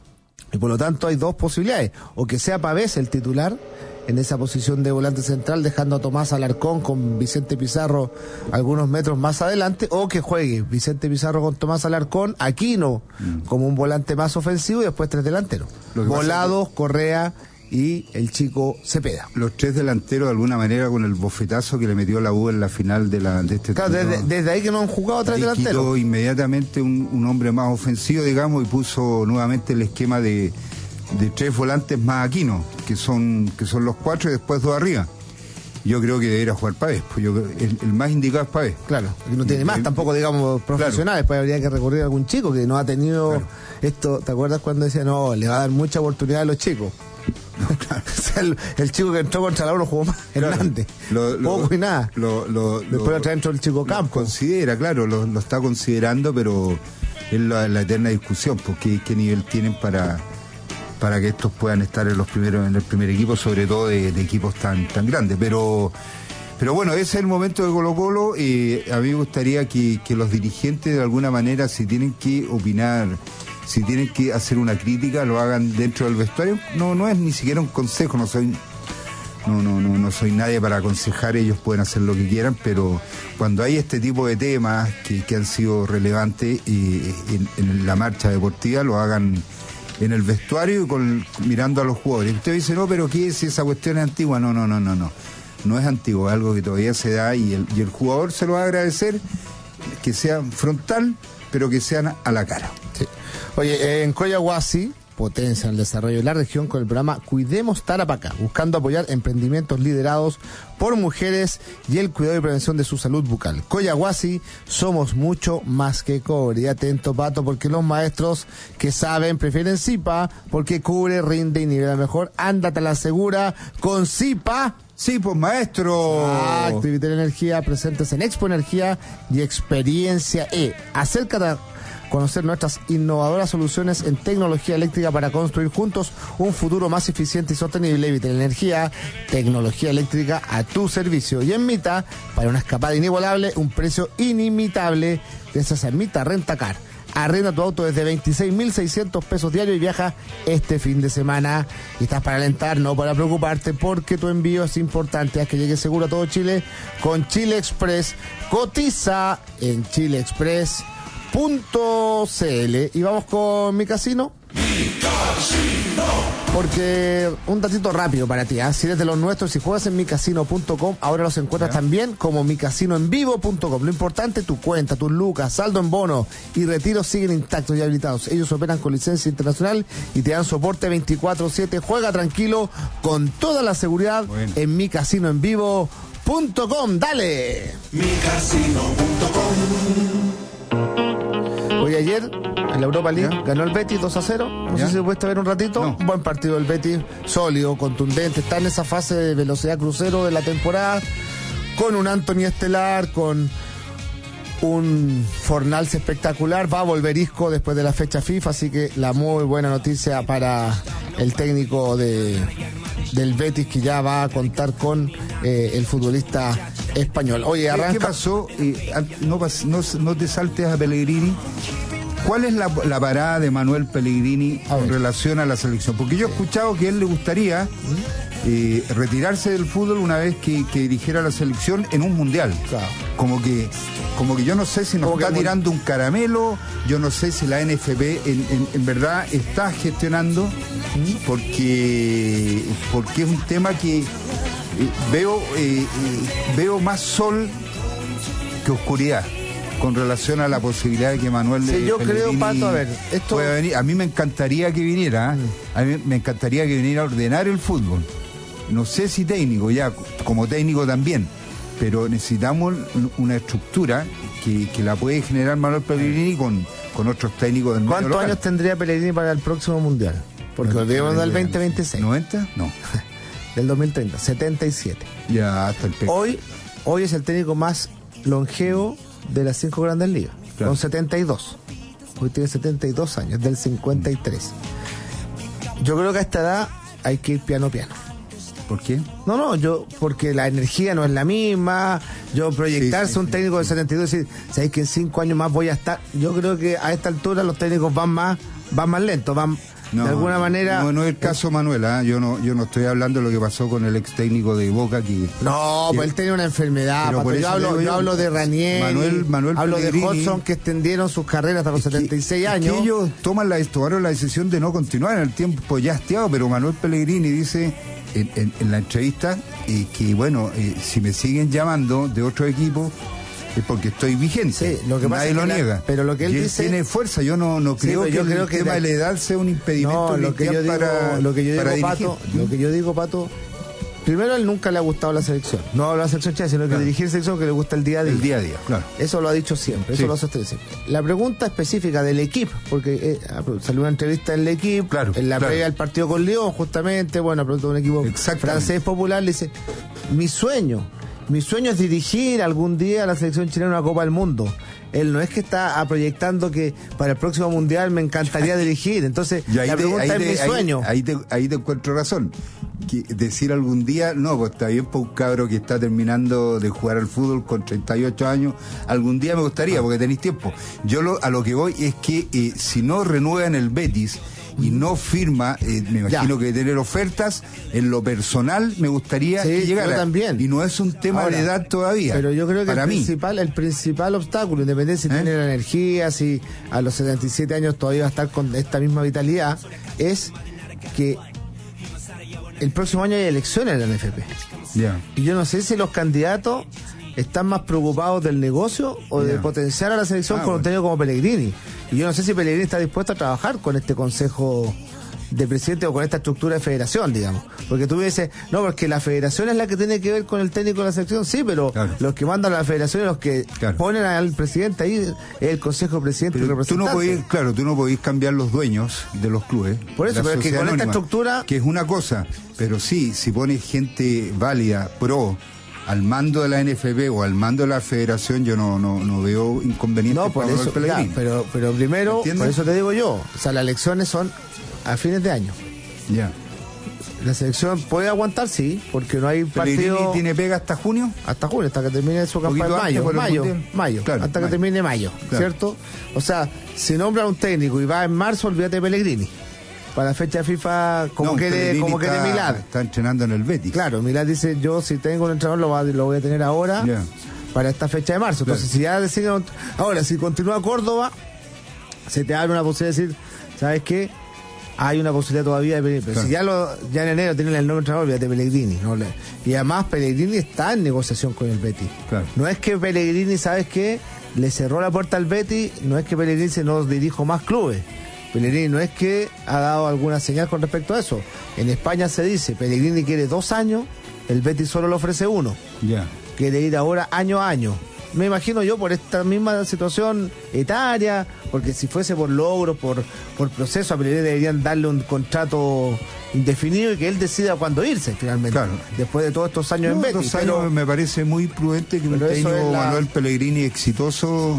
Y por lo tanto hay dos posibilidades: o que sea Pavés el titular en esa posición de volante central, dejando a Tomás Alarcón con Vicente Pizarro algunos metros más adelante, o que juegue Vicente Pizarro con Tomás Alarcón, Aquino mm. como un volante más ofensivo, y después tres delanteros, Volados, Correa y el chico Cepeda. Los tres delanteros, de alguna manera, con el bofetazo que le metió la U en la final de, la, de este claro, desde, desde ahí que no han jugado tres delanteros. Quitó inmediatamente un, un hombre más ofensivo, digamos, y puso nuevamente el esquema de, de tres volantes más Aquino, que son, que son los cuatro y después dos arriba. yo creo que debería jugar Pavés, pues yo, el, el más indicado es Pavés. Claro, y no tiene más tampoco, digamos, profesionales, claro. Pues habría que recurrir a algún chico que no ha tenido claro. esto. ¿Te acuerdas cuando decía, no, le va a dar mucha oportunidad a los chicos? No, claro. O sea, el, el chico que entró contra la uno jugó más, claro. Hernández, lo, lo, poco y nada. Lo, lo, Después lo, entró el chico Campo. Considera, claro, lo, lo está considerando, pero es la, la eterna discusión, porque qué nivel tienen para... para que estos puedan estar en los primeros en el primer equipo, sobre todo de, de equipos tan tan grandes. Pero pero bueno, ese es el momento de Colo-Colo. Eh, a mí me gustaría que, que los dirigentes de alguna manera, si tienen que opinar, si tienen que hacer una crítica, lo hagan dentro del vestuario. No no es ni siquiera un consejo, no soy no no no no soy nadie para aconsejar, ellos pueden hacer lo que quieran, pero cuando hay este tipo de temas que, que han sido relevantes eh, en, en la marcha deportiva, lo hagan en el vestuario y con, mirando a los jugadores. Usted dice, no, pero ¿qué es? Si esa cuestión es antigua. No, no, no, no, no. No es antiguo, es algo que todavía se da y el, y el jugador se lo va a agradecer, que sea frontal, pero que sean a la cara. Sí. Oye, en Coyahuasi potencia el desarrollo de la región con el programa Cuidemos Tarapacá, buscando apoyar emprendimientos liderados por mujeres y el cuidado y prevención de su salud bucal. Coyahuasi, somos mucho más que cobre. Y atento, Pato, porque los maestros que saben prefieren Zipa, porque cubre, rinde y nivela mejor. Ándate a la segura con Zipa. Sí, pues maestro. Exacto, Vital Energía, presentes en Expo Energía y Experiencia E. Acércate a conocer nuestras innovadoras soluciones en tecnología eléctrica para construir juntos un futuro más eficiente y sostenible. Vital Energía, tecnología eléctrica a tu servicio. Y en Mita, para una escapada inigualable, un precio inimitable. Gracias a Mita Rentacar. Arrenda tu auto desde veintiséis mil seiscientos pesos diarios y viaja este fin de semana. Y estás para alentar, no para preocuparte, porque tu envío es importante. Haz que llegue seguro a todo Chile con Chile Express. Cotiza en chile express punto c l. Y vamos con Mi Casino. Mi Casino. Porque un datito rápido para ti, ¿eh? Si eres de los nuestros, si juegas en mi casino punto com, ahora los encuentras ¿Ya? también como mi casino en vivo punto com. Lo importante, tu cuenta, tus lucas, saldo en bono y retiro siguen intactos y habilitados. Ellos operan con licencia internacional y te dan soporte veinticuatro siete. Juega tranquilo con toda la seguridad bueno. en mi casino en vivo punto com. ¡Dale! mi casino punto com. Hoy ayer en la Europa League ¿Ya? ganó el Betis dos a cero. No ¿Ya? sé si pudiste ver un ratito. No. Un buen partido del Betis, sólido, contundente. Está en esa fase de velocidad crucero de la temporada, con un Anthony estelar, con un Fornals espectacular. Va a volver Isco después de la fecha FIFA, así que la muy buena noticia para el técnico de del Betis, que ya va a contar con eh, el futbolista español. Oye, arranca. ¿Qué pasó? Eh, no, no, no te saltes a Pellegrini. ¿Cuál es la, la parada de Manuel Pellegrini en relación a la selección? Porque yo he escuchado que a él le gustaría eh, retirarse del fútbol una vez que, que dirigiera la selección en un mundial. Claro. Como que como que yo no sé si nos como está tirando un caramelo, yo no sé si la N F P en, en, en verdad está gestionando, porque, porque es un tema que eh, veo, eh, eh, veo más sol que oscuridad con relación a la posibilidad de que Manuel sí, yo creo, Pato, a ver, esto pueda venir. A mí me encantaría que viniera, a mí me encantaría que viniera a ordenar el fútbol. No sé si técnico, ya como técnico también, pero necesitamos una estructura que, que la puede generar Manuel Pellegrini con, con otros técnicos del medio ¿Cuántos local. años tendría Pellegrini para el próximo mundial? Porque olvidemos del veinte veintiséis. ¿noventa? No. Del dos mil treinta, setenta y siete. Ya, hasta el pecho. Hoy, hoy es el técnico más longevo de las cinco grandes ligas, claro. con setenta y dos. Hoy tiene setenta y dos años, del cincuenta y tres. Yo creo que a esta edad hay que ir piano piano. ¿Por qué? No, no, yo, porque la energía no es la misma. Yo proyectarse sí, sí, un técnico sí, de setenta y dos y decir, ¿sabes que en cinco años más voy a estar? Yo creo que a esta altura los técnicos van más, van más lentos, van no, de alguna manera. No, no es el caso Manuel, ¿eh? yo no, yo no estoy hablando de lo que pasó con el ex técnico de Boca que. No, que, pues él tenía una enfermedad. Pato, yo, hablo, yo hablo de Ranieri, Manuel, Manuel hablo Pellegrini, de Hodgson, que extendieron sus carreras hasta los que, setenta y seis años. Que ellos toman la, tomaron la decisión de no continuar en el tiempo ya hastiado, pero Manuel Pellegrini dice en, en, en la entrevista eh, que bueno, eh, si me siguen llamando de otro equipo es porque estoy vigente. Sí, lo que nadie pasa lo es que niega. La, pero lo que él, y él dice tiene fuerza. Yo no, no creo sí, que yo creo el que tema de la edad sea un impedimento. No, lo que yo digo, para, lo que yo digo, para Pato, lo que yo digo, Pato, Primero, a él nunca le ha gustado la selección. No habla de la selección chilena, sino que claro. dirigir selección que le gusta el día a día. El día a día, claro. Eso lo ha dicho siempre, eso sí. lo ha sostenido siempre. La pregunta específica del equipo, porque eh, salió una entrevista en el equipo, claro, en la claro. previa del partido con León, justamente, bueno, preguntó un equipo francés popular, le dice, mi sueño, mi sueño es dirigir algún día a la selección chilena una Copa del Mundo. Él no es que está proyectando que para el próximo Mundial me encantaría dirigir. Entonces, la te, pregunta es te, mi ahí, sueño. Ahí te, ahí te encuentro razón. Que decir algún día, no, pues está bien para un cabro que está terminando de jugar al fútbol con treinta y ocho años, algún día me gustaría, porque tenéis tiempo. Yo lo, a lo que voy es que eh, si no renuevan el Betis y no firma, eh, me imagino ya. que tener ofertas, en lo personal me gustaría sí, que llegara. Yo también. Y no es un tema Ahora, de edad todavía. Pero yo creo que para el mí. principal, el principal obstáculo, independientemente si ¿Eh? tiene la energía, si a los setenta y siete años todavía va a estar con esta misma vitalidad, es que el próximo año hay elecciones en la N F P. Yeah. Y yo no sé si los candidatos están más preocupados del negocio o yeah. de potenciar a la selección ah, con bueno. un técnico como Pellegrini. Y yo no sé si Pellegrini está dispuesto a trabajar con este consejo de presidente o con esta estructura de federación, digamos. Porque tú me dices, no, porque la federación es la que tiene que ver con el técnico de la selección, sí, pero claro. los que mandan a la federación y los que claro. ponen al presidente ahí es el consejo de presidente pero y representante. Tú no podís, claro, tú no podís cambiar los dueños de los clubes. Por eso, pero es que con anónima, esta estructura... Que es una cosa, pero sí, si pones gente válida, pro, al mando de la N F P o al mando de la federación, yo no no, no veo inconveniente no, por para eso, ya, pero, pero primero, por eso te digo yo, o sea, las elecciones son a fines de año. Ya. La selección puede aguantar, sí, porque no hay partido. ¿Tiene pega hasta junio? Hasta junio, hasta que termine su campaña. Mayo, mayo, mayo, claro, hasta mayo. que termine mayo, claro. ¿cierto? O sea, si nombra un técnico y va en marzo, olvídate de Pellegrini. Para la fecha FIFA, como no, quiere, como quiere Milad. Está entrenando en el Betis. Claro, Milad dice, yo si tengo un entrenador lo, va, lo voy a tener ahora yeah. para esta fecha de marzo. Entonces, claro. si ya deciden, ahora, si continúa Córdoba, se te abre una posibilidad de decir, ¿sabes qué? Hay una posibilidad todavía de Pellegrini. Pero claro. si ya lo, ya en enero tienen el nuevo entrenador, olvídate de Pellegrini. ¿no? Y además Pellegrini está en negociación con el Betis. Claro. No es que Pellegrini, ¿sabes qué? Le cerró la puerta al Betis, no es que Pellegrini se nos dirijo más clubes. Pellegrini no es que ha dado alguna señal con respecto a eso. En España se dice, Pellegrini quiere dos años, el Betis solo le ofrece uno. Ya. Yeah. Quiere ir ahora año a año. Me imagino yo por esta misma situación etaria, porque si fuese por logros, por, por proceso, a Pellegrini deberían darle un contrato indefinido y que él decida cuándo irse finalmente. Claro. Después de todos estos años no, en Betis. Dos años pero, me parece muy prudente que un técnico la... Manuel Pellegrini exitoso,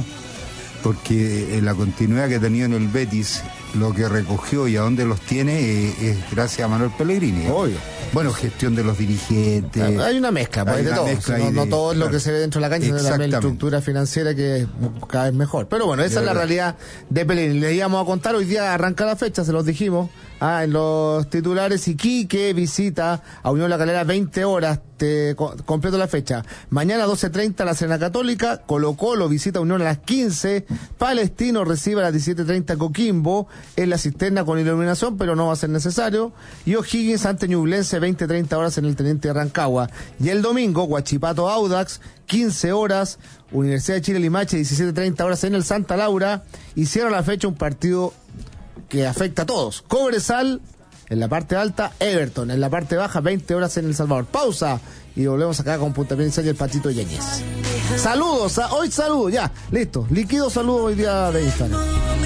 porque la continuidad que ha tenido en el Betis, lo que recogió y a dónde los tiene eh, es gracias a Manuel Pellegrini. Obvio. Bueno, gestión de los dirigentes. Hay una mezcla, pues, hay de todo. No, de, no todo es claro. lo que se ve dentro de la cancha, sino también la estructura financiera que es cada vez mejor. Pero bueno, esa de es la verdad. realidad de Pellegrini. Les íbamos a contar, hoy día arranca la fecha, se los dijimos. Ah, en los titulares, Iquique visita a Unión La Calera veinte horas, te co- completo la fecha. Mañana doce treinta la Serena Católica, Colo Colo visita a Unión a las quince, Palestino recibe a las diecisiete treinta Coquimbo, en la cisterna con iluminación, pero no va a ser necesario, y O'Higgins ante Ñublense veinte treinta horas en el Teniente de Rancagua. Y el domingo, Huachipato Audax, quince horas, Universidad de Chile Limache, diecisiete treinta horas en el Santa Laura, y cierra la fecha un partido que afecta a todos. Cobresal en la parte alta, Everton en la parte baja, veinte horas en El Salvador. Pausa y volvemos acá con Punta Piedra y el Patito Yáñez. Saludos, a, hoy saludos, ya, listo. Líquido saludo hoy día de Instagram.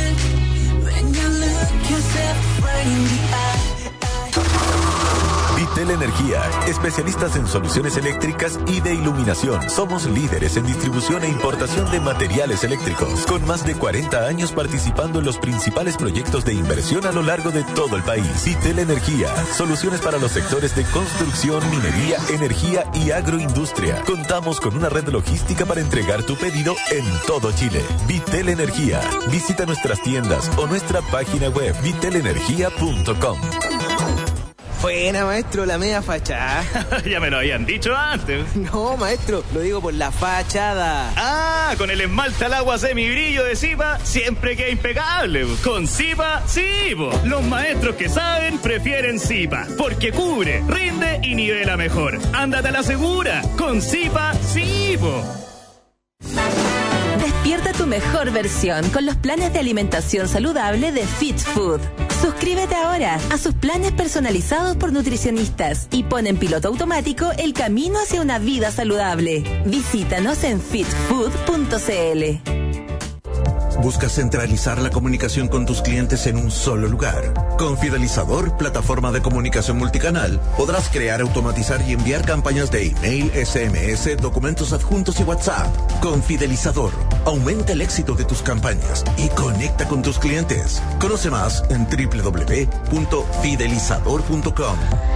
Vitel Energía, especialistas en soluciones eléctricas y de iluminación. Somos líderes en distribución e importación de materiales eléctricos, con más de cuarenta años participando en los principales proyectos de inversión a lo largo de todo el país. Vitel Energía, soluciones para los sectores de construcción, minería, energía y agroindustria. Contamos con una red logística para entregar tu pedido en todo Chile. Vitel Energía, visita nuestras tiendas o nuestra página web vitel energía punto com. Buena, maestro, la media fachada. Ya me lo habían dicho antes. No, maestro, lo digo por la fachada. Ah, con el esmalte al agua semibrillo de Zipa siempre queda impecable. Con Zipa, sí, po. Los maestros que saben prefieren Zipa, porque cubre, rinde y nivela mejor. Ándate a la segura. Con Zipa, sí, po. Despierta tu mejor versión con los planes de alimentación saludable de Fit Food. Suscríbete ahora a sus planes personalizados por nutricionistas y pon en piloto automático el camino hacia una vida saludable. Visítanos en fit food punto c l. ¿Buscas centralizar la comunicación con tus clientes en un solo lugar? Con Fidelizador, plataforma de comunicación multicanal, podrás crear, automatizar y enviar campañas de email, S M S, documentos adjuntos y WhatsApp. Con Fidelizador, aumenta el éxito de tus campañas y conecta con tus clientes. Conoce más en doble u doble u doble u punto fidelizador punto com.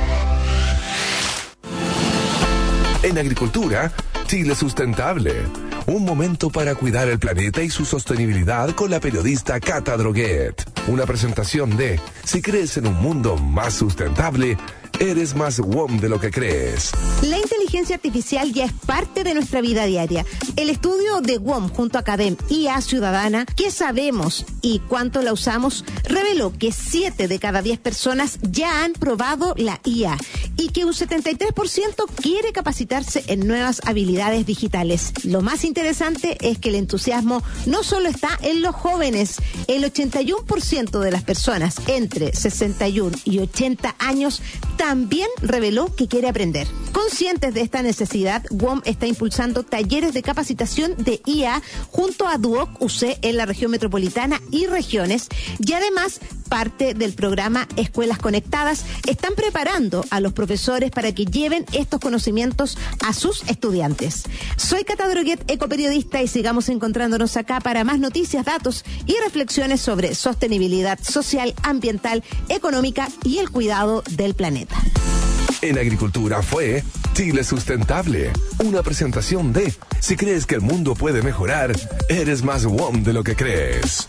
En agricultura, Chile Sustentable. Un momento para cuidar el planeta y su sostenibilidad con la periodista Cata Droguet. Una presentación de Si crees en un mundo más sustentable, eres más W O M de lo que crees. La inteligencia artificial ya es parte de nuestra vida diaria. El estudio de W O M junto a Academ I A Ciudadana, ¿qué sabemos y cuánto la usamos?, reveló que siete de cada diez personas ya han probado la I A y que un setenta y tres por ciento quiere capacitarse en nuevas habilidades digitales. Lo más interesante es que el entusiasmo no solo está en los jóvenes. El ochenta y uno por ciento de las personas entre sesenta y uno y ochenta años también reveló que quiere aprender. Conscientes de esta necesidad, W O M está impulsando talleres de capacitación de I A junto a Duoc U C en la región metropolitana y regiones, y además parte del programa Escuelas Conectadas están preparando a los profesores para que lleven estos conocimientos a sus estudiantes. Soy Cata Droguet, ecoperiodista, y sigamos encontrándonos acá para más noticias, datos y reflexiones sobre sostenibilidad social, ambiental, económica y el cuidado del planeta. En agricultura fue Chile Sustentable, una presentación de Si crees que el mundo puede mejorar, eres más W O M de lo que crees.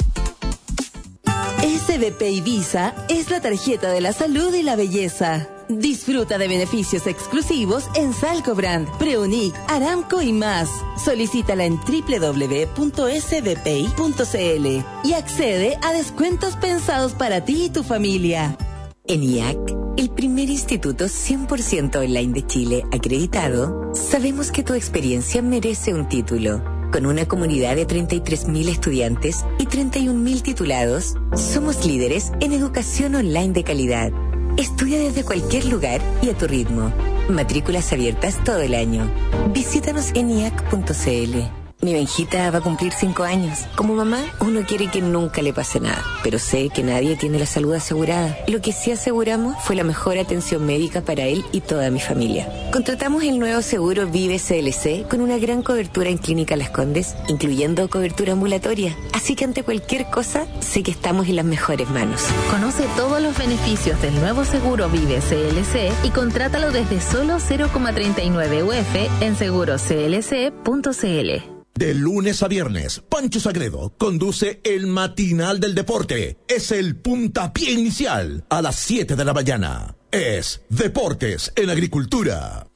S B P Ibiza es la tarjeta de la salud y la belleza. Disfruta de beneficios exclusivos en Salcobrand, Preunic, Aramco y más. Solicítala en doble u doble u doble u punto s b p i punto c l y accede a descuentos pensados para ti y tu familia. En I A C, el primer instituto cien por ciento online de Chile acreditado, sabemos que tu experiencia merece un título. Con una comunidad de treinta y tres mil estudiantes y treinta y un mil titulados, somos líderes en educación online de calidad. Estudia desde cualquier lugar y a tu ritmo. Matrículas abiertas todo el año. Visítanos en i a c punto c l. Mi Benjita va a cumplir cinco años. Como mamá, uno quiere que nunca le pase nada, pero sé que nadie tiene la salud asegurada. Lo que sí aseguramos fue la mejor atención médica para él y toda mi familia. Contratamos el nuevo seguro Vive C L C con una gran cobertura en Clínica Las Condes, incluyendo cobertura ambulatoria. Así que ante cualquier cosa, sé que estamos en las mejores manos. Conoce todos los beneficios del nuevo seguro Vive C L C y contrátalo desde solo cero coma treinta y nueve U F en seguro c l c punto c l. De lunes a viernes, Pancho Sagredo conduce el matinal del deporte. Es el puntapié inicial a las siete de la mañana. Es Deportes en Agricultura.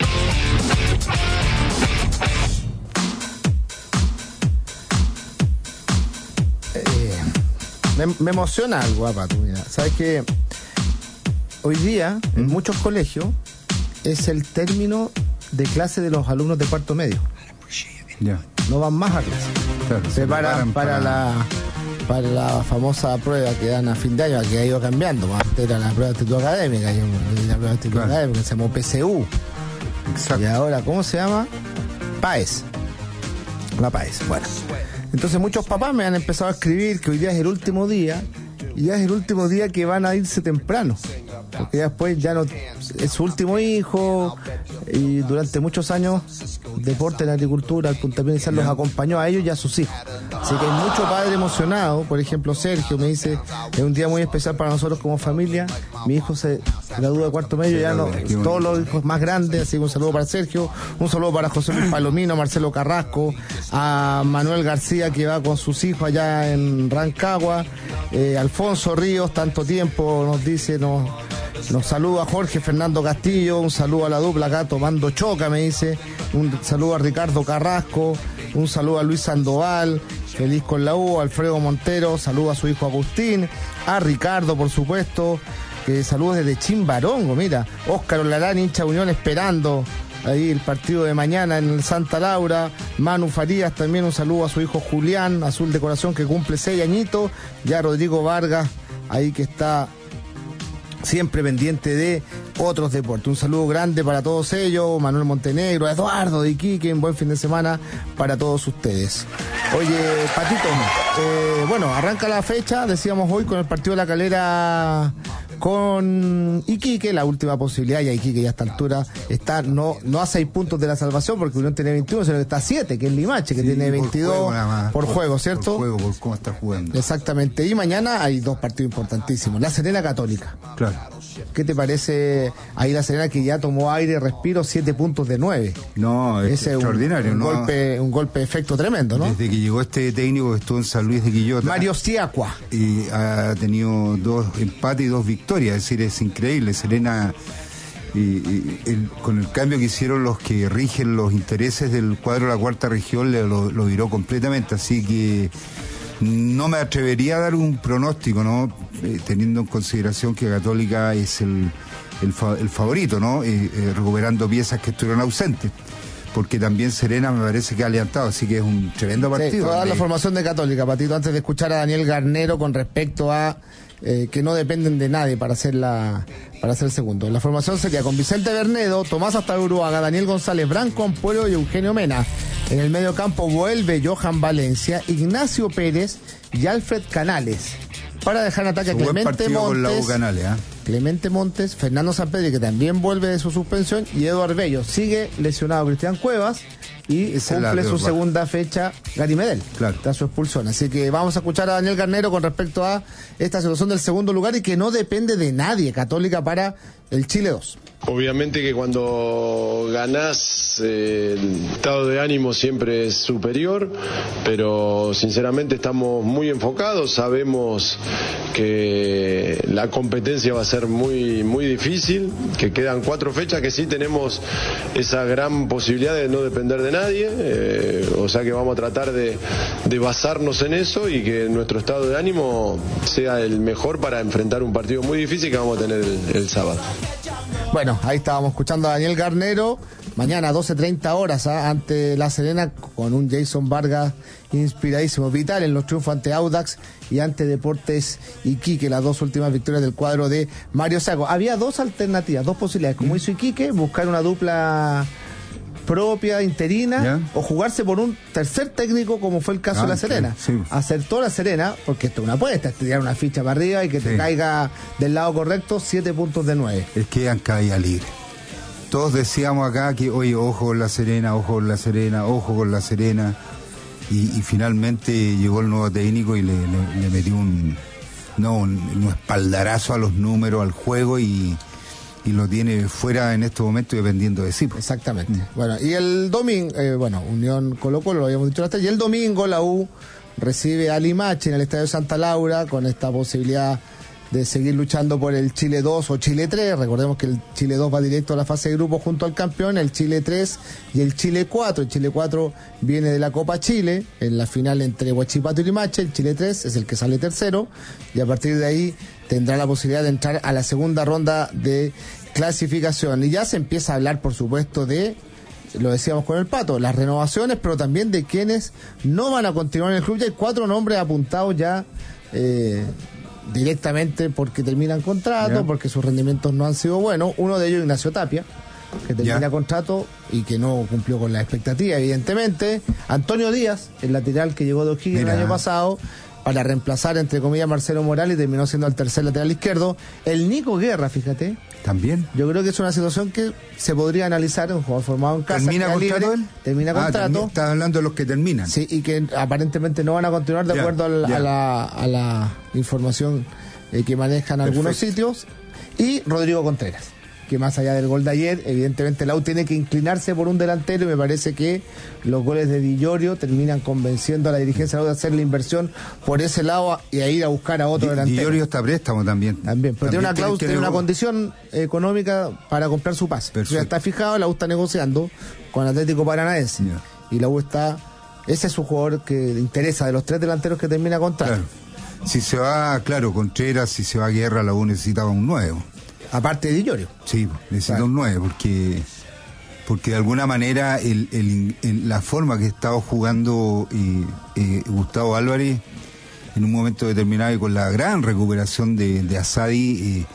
Eh, me, me emociona algo, papá, tú, mira. ¿Sabes qué? Hoy día, en muchos colegios, es el término de clase de los alumnos de cuarto medio. Ya. No van más a clase. Claro, se preparan para, para la para la famosa prueba que dan a fin de año, que ha ido cambiando. Antes era la prueba de actitud académica, y la prueba de actitud claro. académica se llamó P C U. Exacto. Y ahora, ¿cómo se llama? P A E S. La P A E S. Bueno. Entonces muchos papás me han empezado a escribir que hoy día es el último día, y ya es el último día que van a irse temprano. Porque ya después ya no es su último hijo, y durante muchos años deporte, la agricultura, el puntapié inicial los acompañó a ellos y a sus hijos. Así que hay mucho padre emocionado. Por ejemplo, Sergio me dice, es un día muy especial para nosotros como familia. Mi hijo se gradúa de cuarto medio, ya no, todos los hijos más grandes, así que un saludo para Sergio, un saludo para José Luis Palomino, Marcelo Carrasco, a Manuel García, que va con sus hijos allá en Rancagua, eh, Alfonso Ríos, tanto tiempo, nos dice, nos Nos saluda Jorge Fernando Castillo, un saludo a la dupla acá tomando choca, me dice, un saludo a Ricardo Carrasco, un saludo a Luis Sandoval, feliz con la U, Alfredo Montero, saludo a su hijo Agustín, a Ricardo, por supuesto, que saludos desde Chimbarongo, mira, Óscar Olarán, hincha Unión, esperando ahí el partido de mañana en el Santa Laura. Manu Farías también, un saludo a su hijo Julián, azul de corazón, que cumple seis añitos, ya Rodrigo Vargas, ahí que está siempre pendiente de otros deportes. Un saludo grande para todos ellos, Manuel Montenegro, Eduardo de Iquique, un buen fin de semana para todos ustedes. Oye, Patito, eh, bueno, arranca la fecha, decíamos hoy, con el partido de La Calera con Iquique, la última posibilidad, ya Iquique ya a esta altura está no no a seis puntos de la salvación, porque Unión tiene veintiuno, sino que está a siete, que es Limache, que sí, tiene veintidós por juego, más, por, por juego, ¿cierto? Por juego, por cómo está jugando. Exactamente, y mañana hay dos partidos importantísimos. La Serena Católica. Claro. ¿Qué te parece ahí La Serena, que ya tomó aire, respiro, siete puntos de nueve? No, es Ese extraordinario, un, un ¿no? golpe, un golpe de efecto tremendo, ¿no? Desde que llegó este técnico que estuvo en San Luis de Quillota, Mario Siacua, y ha tenido dos empates y dos victorias, es decir, es increíble. Serena, y, y, el, con el cambio que hicieron los que rigen los intereses del cuadro de la cuarta región, le, lo, lo viró completamente, así que no me atrevería a dar un pronóstico, ¿no? Eh, teniendo en consideración que Católica es el, el, fa, el favorito, ¿no? Eh, eh, recuperando piezas que estuvieron ausentes. Porque también Serena me parece que ha levantado, así que es un tremendo partido. Sí, toda ¿no? la formación de Católica, Patito, antes de escuchar a Daniel Garnero con respecto a eh, que no dependen de nadie para hacer la para hacer el segundo. La formación sería con Vicente Bernedo, Tomás Astaburuaga, Daniel González, Branco Ampuero y Eugenio Mena. En el medio campo vuelve Johan Valencia, Ignacio Pérez y Alfred Canales. Para dejar en ataque a Clemente Montes, Canales, ¿eh? Clemente Montes, Fernando Sampedri, que también vuelve de su suspensión, y Eduardo Bello. Sigue lesionado Cristian Cuevas y Esa cumple su segunda fecha Gary Medel, claro, tras su expulsión. Así que vamos a escuchar a Daniel Garnero con respecto a esta situación del segundo lugar y que no depende de nadie, Católica para el Chile dos. Obviamente que cuando ganás eh, el estado de ánimo siempre es superior, pero sinceramente estamos muy enfocados, sabemos que la competencia va a ser muy muy difícil, que quedan cuatro fechas, que sí tenemos esa gran posibilidad de no depender de nadie, eh, o sea que vamos a tratar de, de basarnos en eso y que nuestro estado de ánimo sea el mejor para enfrentar un partido muy difícil que vamos a tener el, el sábado. Bueno, ahí estábamos escuchando a Daniel Garnero. Mañana doce treinta horas ¿eh? ante La Serena, con un Jason Vargas inspiradísimo, vital en los triunfos ante Audax y ante Deportes Iquique, las dos últimas victorias del cuadro de Mario Sago. Había dos alternativas, dos posibilidades, como hizo Iquique, buscar una dupla propia, interina, ¿ya? O jugarse por un tercer técnico, como fue el caso ah, de La Serena. Sí. Acertó La Serena, porque esto es una apuesta, es tirar una ficha para arriba y que te sí. caiga del lado correcto, siete puntos de nueve. Es que han caído libre. Todos decíamos acá que, oye, ojo con La Serena, ojo con La Serena, ojo con La Serena, y, y finalmente llegó el nuevo técnico y le, le, le metió un, no, un, un espaldarazo a los números, al juego, y y lo tiene fuera en este momento dependiendo de sí. Exactamente. Mm. Bueno, y el domingo, eh, bueno, Unión Colo Colo, lo habíamos dicho hasta, y el domingo la U recibe a Limache en el Estadio Santa Laura con esta posibilidad de seguir luchando por el Chile dos o Chile tres. Recordemos que el Chile dos va directo a la fase de grupo junto al campeón, el Chile tres y el Chile cuatro. El Chile cuatro viene de la Copa Chile, en la final entre Huachipato y Limache. El Chile tres es el que sale tercero y a partir de ahí tendrá la posibilidad de entrar a la segunda ronda de clasificación. Y ya se empieza a hablar, por supuesto, de, lo decíamos con el Pato, las renovaciones, pero también de quienes no van a continuar en el club. Ya hay cuatro nombres apuntados ya eh, directamente porque terminan contrato, yeah. porque sus rendimientos no han sido buenos. Uno de ellos, Ignacio Tapia, que termina yeah. contrato y que no cumplió con la expectativa, evidentemente. Antonio Díaz, el lateral que llegó de O'Higgins el año pasado para reemplazar, entre comillas, Marcelo Morales, y terminó siendo el tercer lateral izquierdo. El Nico Guerra, fíjate. También. Yo creo que es una situación que se podría analizar, un jugador formado en casa. ¿Termina contrato libre, Termina ah, contrato. Estás hablando de los que terminan. Sí, y que aparentemente no van a continuar de yeah, acuerdo a la, yeah. a, la, a la información eh, que manejan Perfecto. algunos sitios. Y Rodrigo Contreras, que más allá del gol de ayer, evidentemente la U tiene que inclinarse por un delantero, y me parece que los goles de Di Llorio terminan convenciendo a la dirigencia de la U de hacer la inversión por ese lado y a ir a buscar a otro Di, delantero. Di Llorio está a préstamo también. También, pero también tiene una cláusula, tiene una condición económica para comprar su pase. Ya está fijado, la U está negociando con Atlético Paranaense. Yeah. Y la U está, ese es su jugador que interesa de los tres delanteros que termina contrato. Claro. Si se va, claro, Contreras, si se va a Guerra, la U necesitaba un nuevo. Aparte de Di Llorio. Sí, necesita claro. un nueve, porque porque de alguna manera el, el, el, la forma que estaba jugando eh, eh, Gustavo Álvarez en un momento determinado y con la gran recuperación de, de Asadi, eh,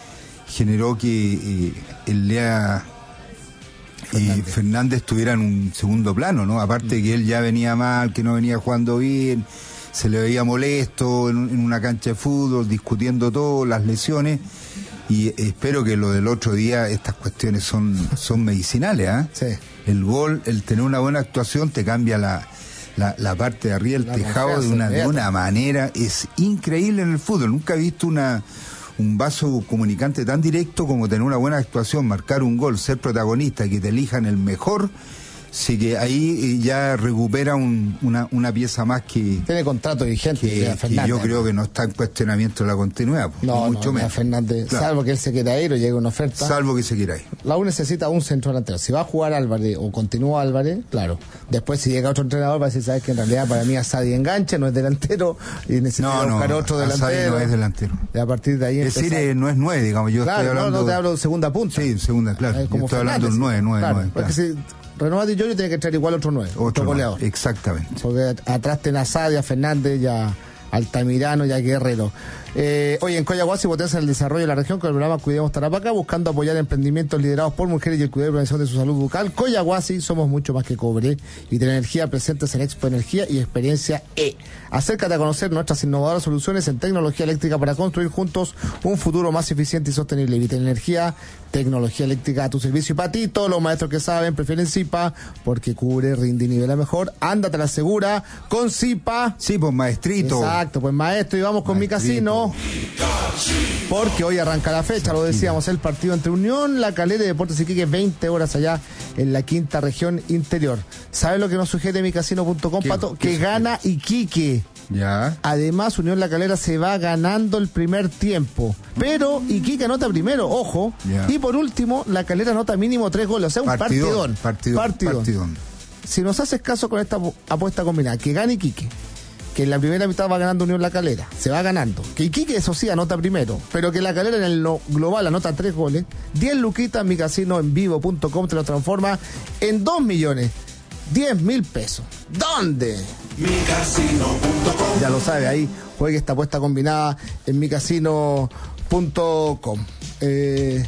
generó que eh, el Lea Fernández. Eh, Fernández estuviera en un segundo plano, ¿no? Aparte mm. que él ya venía mal, que no venía jugando bien, se le veía molesto en, en una cancha de fútbol, discutiendo todo, las lesiones, y espero que lo del otro día, estas cuestiones son, son medicinales, ¿ah? ¿eh? Sí. El gol, el tener una buena actuación te cambia la, la, la parte de arriba del tejado de una, de una manera, es increíble en el fútbol, nunca he visto una... un vaso comunicante tan directo como tener una buena actuación, marcar un gol, ser protagonista, que te elijan el mejor, sí que ahí ya recupera un, una, una pieza más que... Tiene contrato vigente. Que, que yo creo que no está en cuestionamiento la continuidad. Pues, no, mucho no, menos. Fernández, claro. Salvo que él se quiera ir o llegue una oferta. Salvo que se quiera ir. La U necesita un centro delantero. Si va a jugar Álvarez o continúa Álvarez, claro. Después si llega otro entrenador va a decir, sabes que en realidad para mí Asadi enganche, no es delantero y necesita no, buscar no, otro delantero. Asadi no es delantero. Y a partir de ahí es decir, eh, no es nueve, digamos. Yo claro, estoy hablando... no, no te hablo de segunda punta. Sí, segunda, claro. Eh, como yo estoy hablando de nueve, nueve, claro, nueve. Porque si Renovado y Giorgio tiene que traer igual otro nueve, otro, otro goleador. Exactamente. Porque atrás ten a Sadia, Fernández, ya Altamirano, ya Guerrero. Eh, hoy en Coyahuasi potencia el desarrollo de la región con el programa Cuidemos Tarapacá, buscando apoyar emprendimientos liderados por mujeres y el cuidado y prevención de su salud bucal. Coyahuasi, somos mucho más que cobre. Y Energía presentes en Expo Energía y Experiencia E. Acércate a conocer nuestras innovadoras soluciones en tecnología eléctrica para construir juntos un futuro más eficiente y sostenible. Vital Energía, tecnología eléctrica a tu servicio y para ti. Todos los maestros que saben prefieren Zipa porque cubre, rinde y nivela mejor. Ándate a la segura con Zipa. Sí, pues maestrito. Exacto, pues maestro, y vamos con maestrito. Mi casino. Porque hoy arranca la fecha, lo decíamos, el partido entre Unión, La Calera y Deportes Iquique, veinte horas allá en la quinta región interior. ¿Sabes lo que nos sugiere mi casino punto com, Pato? Que gana Iquique. Ya. Además, Unión La Calera se va ganando el primer tiempo. Pero Iquique anota primero, ojo. Ya. Y por último, La Calera anota mínimo tres goles. O sea, un partidón. Partidón. Partidón. partidón. Si nos haces caso con esta apuesta combinada, que gane Iquique, que en la primera mitad va ganando Unión La Calera, se va ganando, que Iquique eso sí anota primero, pero que La Calera en el global anota tres goles, diez luquitas, mi casino en vivo punto com te lo transforma en dos millones, diez mil pesos. ¿Dónde? mi casino punto com. Ya lo sabe, ahí juegue esta apuesta combinada en mi casino punto com. Eh...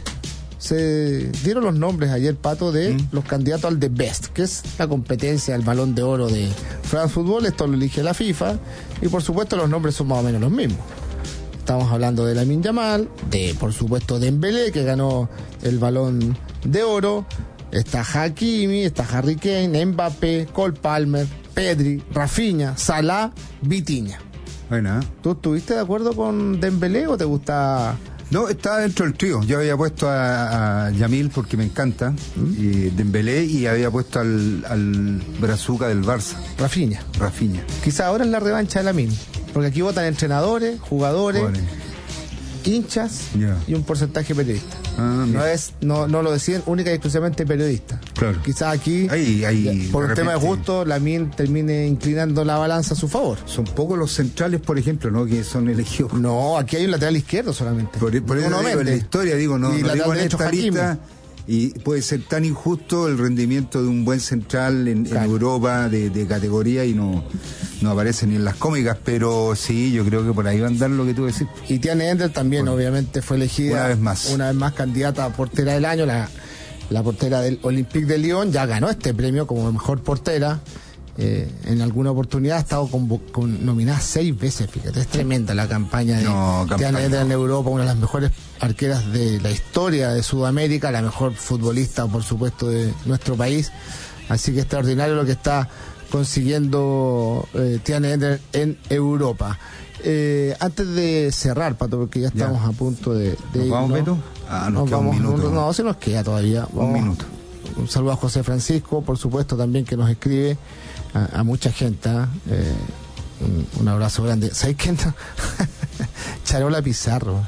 Se dieron los nombres ayer, Pato, de ¿Mm? los candidatos al The Best, que es la competencia del Balón de Oro de France Football. Esto lo elige la FIFA y por supuesto los nombres son más o menos los mismos. Estamos hablando de Lamine Yamal, de por supuesto Dembélé, que ganó el Balón de Oro. Está Hakimi, está Harry Kane, Mbappé, Cole Palmer, Pedri, Rafinha, Salah, Vitinha. Bueno. ¿Tú estuviste de acuerdo con Dembélé o te gusta...? No, estaba dentro del trío. Yo había puesto a, a Yamil porque me encanta, ¿Mm? y Dembélé, y había puesto al, al Brazuca del Barça. Rafinha. Rafinha. Quizá ahora es la revancha de Lamine, porque aquí votan entrenadores, jugadores, Joder. hinchas yeah. y un porcentaje periodista. Ah, no es no no lo deciden única y exclusivamente periodistas. Claro. Quizás aquí, ahí, ahí, por un tema de gusto, Lamine termine inclinando la balanza a su favor. Son pocos los centrales, por ejemplo, ¿no? Que son elegidos. No, aquí hay un lateral izquierdo solamente. Por, por eso digo, en la historia, digo, no, no digo en esta lista. Y puede ser tan injusto el rendimiento de un buen central en, claro. en Europa de, de categoría y no, no aparece ni en las cómicas, pero sí, yo creo que por ahí va a andar lo que tú decís. Y Tiane Ender también, bueno, obviamente, fue elegida una vez más, una vez más candidata a portera del año, la, la portera del Olympique de Lyon, ya ganó este premio como mejor portera. Eh, en alguna oportunidad ha estado con, con nominada seis veces, fíjate, es tremenda la campaña de no, Tiana Eder en Europa, una de las mejores arqueras de la historia de Sudamérica, la mejor futbolista, por supuesto, de nuestro país, así que extraordinario lo que está consiguiendo eh, Tiana Eder en Europa. Eh, antes de cerrar, Pato, porque ya estamos ya. a punto de, de ¿Nos vamos, Beto? Ah, nos, nos vamos, un minuto. No, se nos queda todavía. Vamos, un minuto. Un saludo a José Francisco, por supuesto, también, que nos escribe. A, a mucha gente, ¿eh? Eh, un, un abrazo grande. ¿Sabes qué? Charola Pizarro.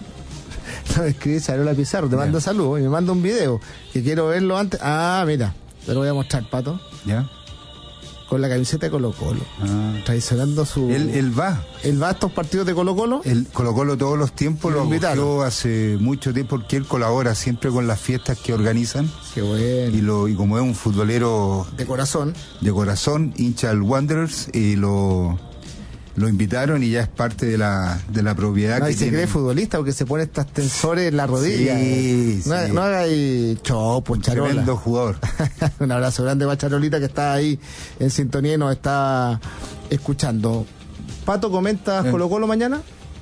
No, escribe Charola Pizarro, te manda saludos y me manda un video que quiero verlo antes. Ah, mira, te lo voy a mostrar, Pato. Ya. Con la camiseta de Colo Colo. Ah. Traicionando su... Él, él va. Él va a estos partidos de Colo Colo. El Colo Colo todos los tiempos lo invitó hace mucho tiempo porque él colabora siempre con las fiestas que organizan. Qué bueno. Y, lo, y como es un futbolero... De corazón. De corazón, hincha al Wanderers y lo... lo invitaron y ya es parte de la, de la propiedad. No, que y se tiene. cree futbolista porque se pone estos tensores en la rodilla. Sí, no, sí. no haga ahí chopo, charola. Tremendo jugador. Un abrazo grande para Charolita, que está ahí en sintonía y nos está escuchando. Pato, ¿comentas Eh. Colo Colo mañana?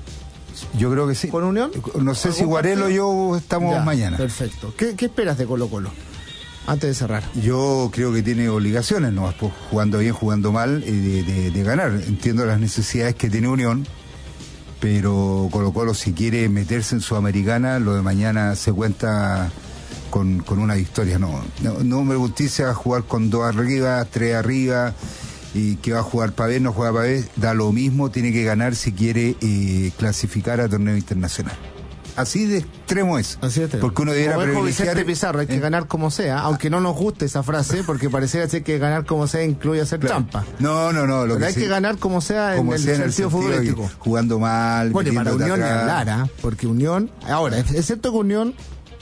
Yo creo que sí. ¿Con Unión? No sé si Guarelo o yo estamos Ya, mañana. Perfecto. ¿Qué, ¿Qué esperas de Colo Colo? Antes de cerrar. Yo creo que tiene obligaciones, ¿no? Pues, jugando bien, jugando mal, eh, de, de, de ganar. Entiendo las necesidades que tiene Unión, pero Colo Colo, si quiere meterse en Sudamericana, lo de mañana se cuenta con, con una victoria. No, no, no me gustiza jugar con dos arriba, tres arriba, y que va a jugar para ver, no juega para ver, da lo mismo, tiene que ganar si quiere eh, clasificar a torneo internacional. Así de extremo es. Así es. Porque uno debiera Como dijo privilegiar... Vicente Pizarro, hay que eh, ganar como sea, aunque no nos guste esa frase, porque pareciera ser que ganar como sea incluye hacer Claro. trampa. No, no, no. Lo Pero que hay sí, que ganar como sea como en el sea sentido en el sentido futbolístico. que jugando mal, Bueno, y para metiéndote Unión ni atrás. hablar, ¿ah? Porque Unión, ahora, es, es cierto que Unión,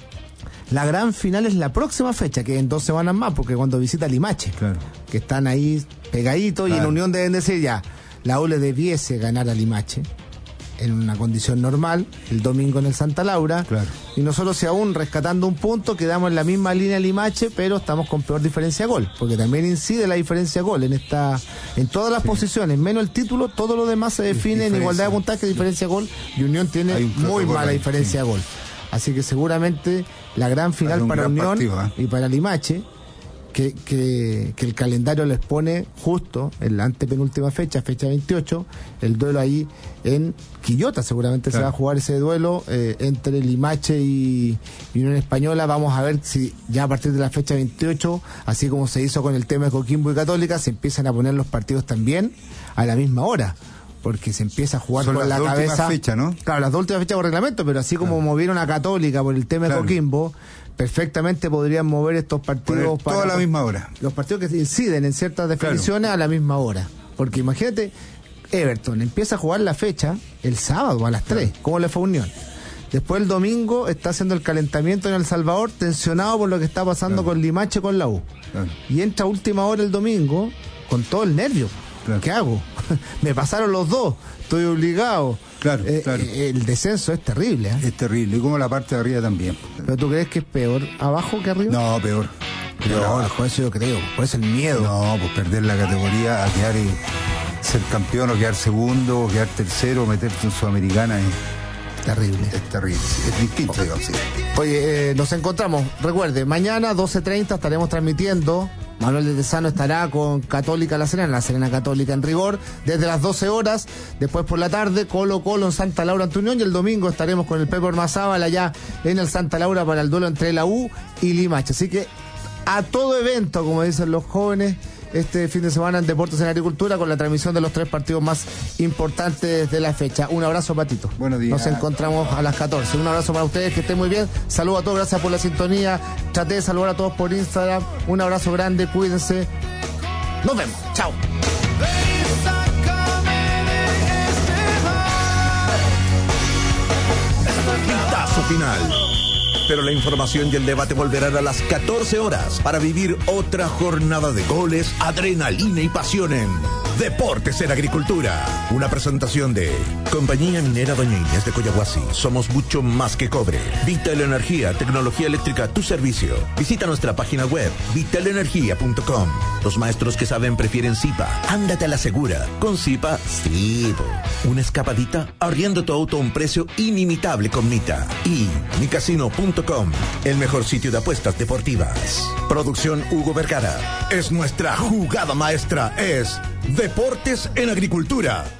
la gran final es la próxima fecha, que en dos semanas más, porque cuando visita Limache, Claro. que están ahí pegaditos, y en Claro. Unión deben decir ya, la U le debiese ganar a Limache en una condición normal, el domingo en el Santa Laura, Claro. y nosotros, si aún rescatando un punto, quedamos en la misma línea de Limache, pero estamos con peor diferencia de gol, porque también incide la diferencia de gol en esta, en todas las posiciones, menos el título, todo lo demás se define en Diferencia. igualdad de puntaje, diferencia de gol, y Unión tiene Hay un muy protocolo mala ahí, diferencia sí. de gol. Así que seguramente la gran final un para gran Unión partido, ¿eh? y para Limache, que, que, que el calendario les pone justo en la antepenúltima fecha, fecha veintiocho, el duelo ahí en Quillota. Seguramente Claro. se va a jugar ese duelo eh, entre Limache y, y Unión Española. Vamos a ver si ya a partir de la fecha veintiocho, así como se hizo con el tema de Coquimbo y Católica, se empiezan a poner los partidos también a la misma hora, porque se empieza a jugar Son con las la dos últimas cabeza. fechas, ¿no? Claro, las dos últimas fechas por reglamento, pero así como movieron a Católica por el tema Claro. de Coquimbo, perfectamente podrían mover estos Poner partidos todo a la misma hora. los partidos que inciden en ciertas definiciones a la misma hora. Porque imagínate, Everton empieza a jugar la fecha el sábado a las tres, ¿cómo le fue a Unión? Después el domingo está haciendo el calentamiento en El Salvador, tensionado por lo que está pasando Claro. con Limache, con la U. Claro. Y entra a última hora el domingo con todo el nervio. Claro. ¿Qué hago? Me pasaron los dos, estoy obligado. Claro, Eh, claro. eh, el descenso es terrible, ¿eh? Es terrible. Y como la parte de arriba también. ¿Pero tú crees que es peor abajo que arriba? No, peor. Peor No, abajo. por eso yo creo, por eso el miedo. No, pues perder la categoría a quedar eh, ser campeón o quedar segundo o quedar tercero o meterte en Sudamericana es Terrible. Es terrible. Sí, es distinto, digamos. Sí. Oye, eh, nos encontramos, recuerde, mañana doce treinta estaremos transmitiendo. Manuel de Tesano estará con Católica La Serena, La Serena Católica en rigor, desde las doce horas. Después por la tarde, Colo Colo en Santa Laura ante Unión. Y el domingo estaremos con el Pepe Ormazábal allá en el Santa Laura para el duelo entre la U y Limache. Así que a todo evento, como dicen los jóvenes, este fin de semana en Deportes en Agricultura, con la transmisión de los tres partidos más importantes de la fecha. Un abrazo, Patito. Buenos días. Nos encontramos a las catorce. Un abrazo para ustedes, que estén muy bien. Saludos a todos, gracias por la sintonía. Traté de saludar a todos por Instagram. Un abrazo grande, cuídense. Nos vemos. Chao. Pitazo final. Pero la información y el debate volverán a las catorce horas para vivir otra jornada de goles, adrenalina y pasión en Deportes en Agricultura. Una presentación de Compañía Minera Doña Inés de Coyahuasi. Somos mucho más que cobre. Vital Energía, tecnología eléctrica a tu servicio. Visita nuestra página web vital energía punto com. Los maestros que saben prefieren Zipa. Ándate a la segura. Con Zipa, sí. Una escapadita, arriendo tu auto a un precio inimitable con Mita. Y mi casino punto com, el mejor sitio de apuestas deportivas. Producción Hugo Vergara. Es nuestra jugada maestra. Es Deportes en Agricultura.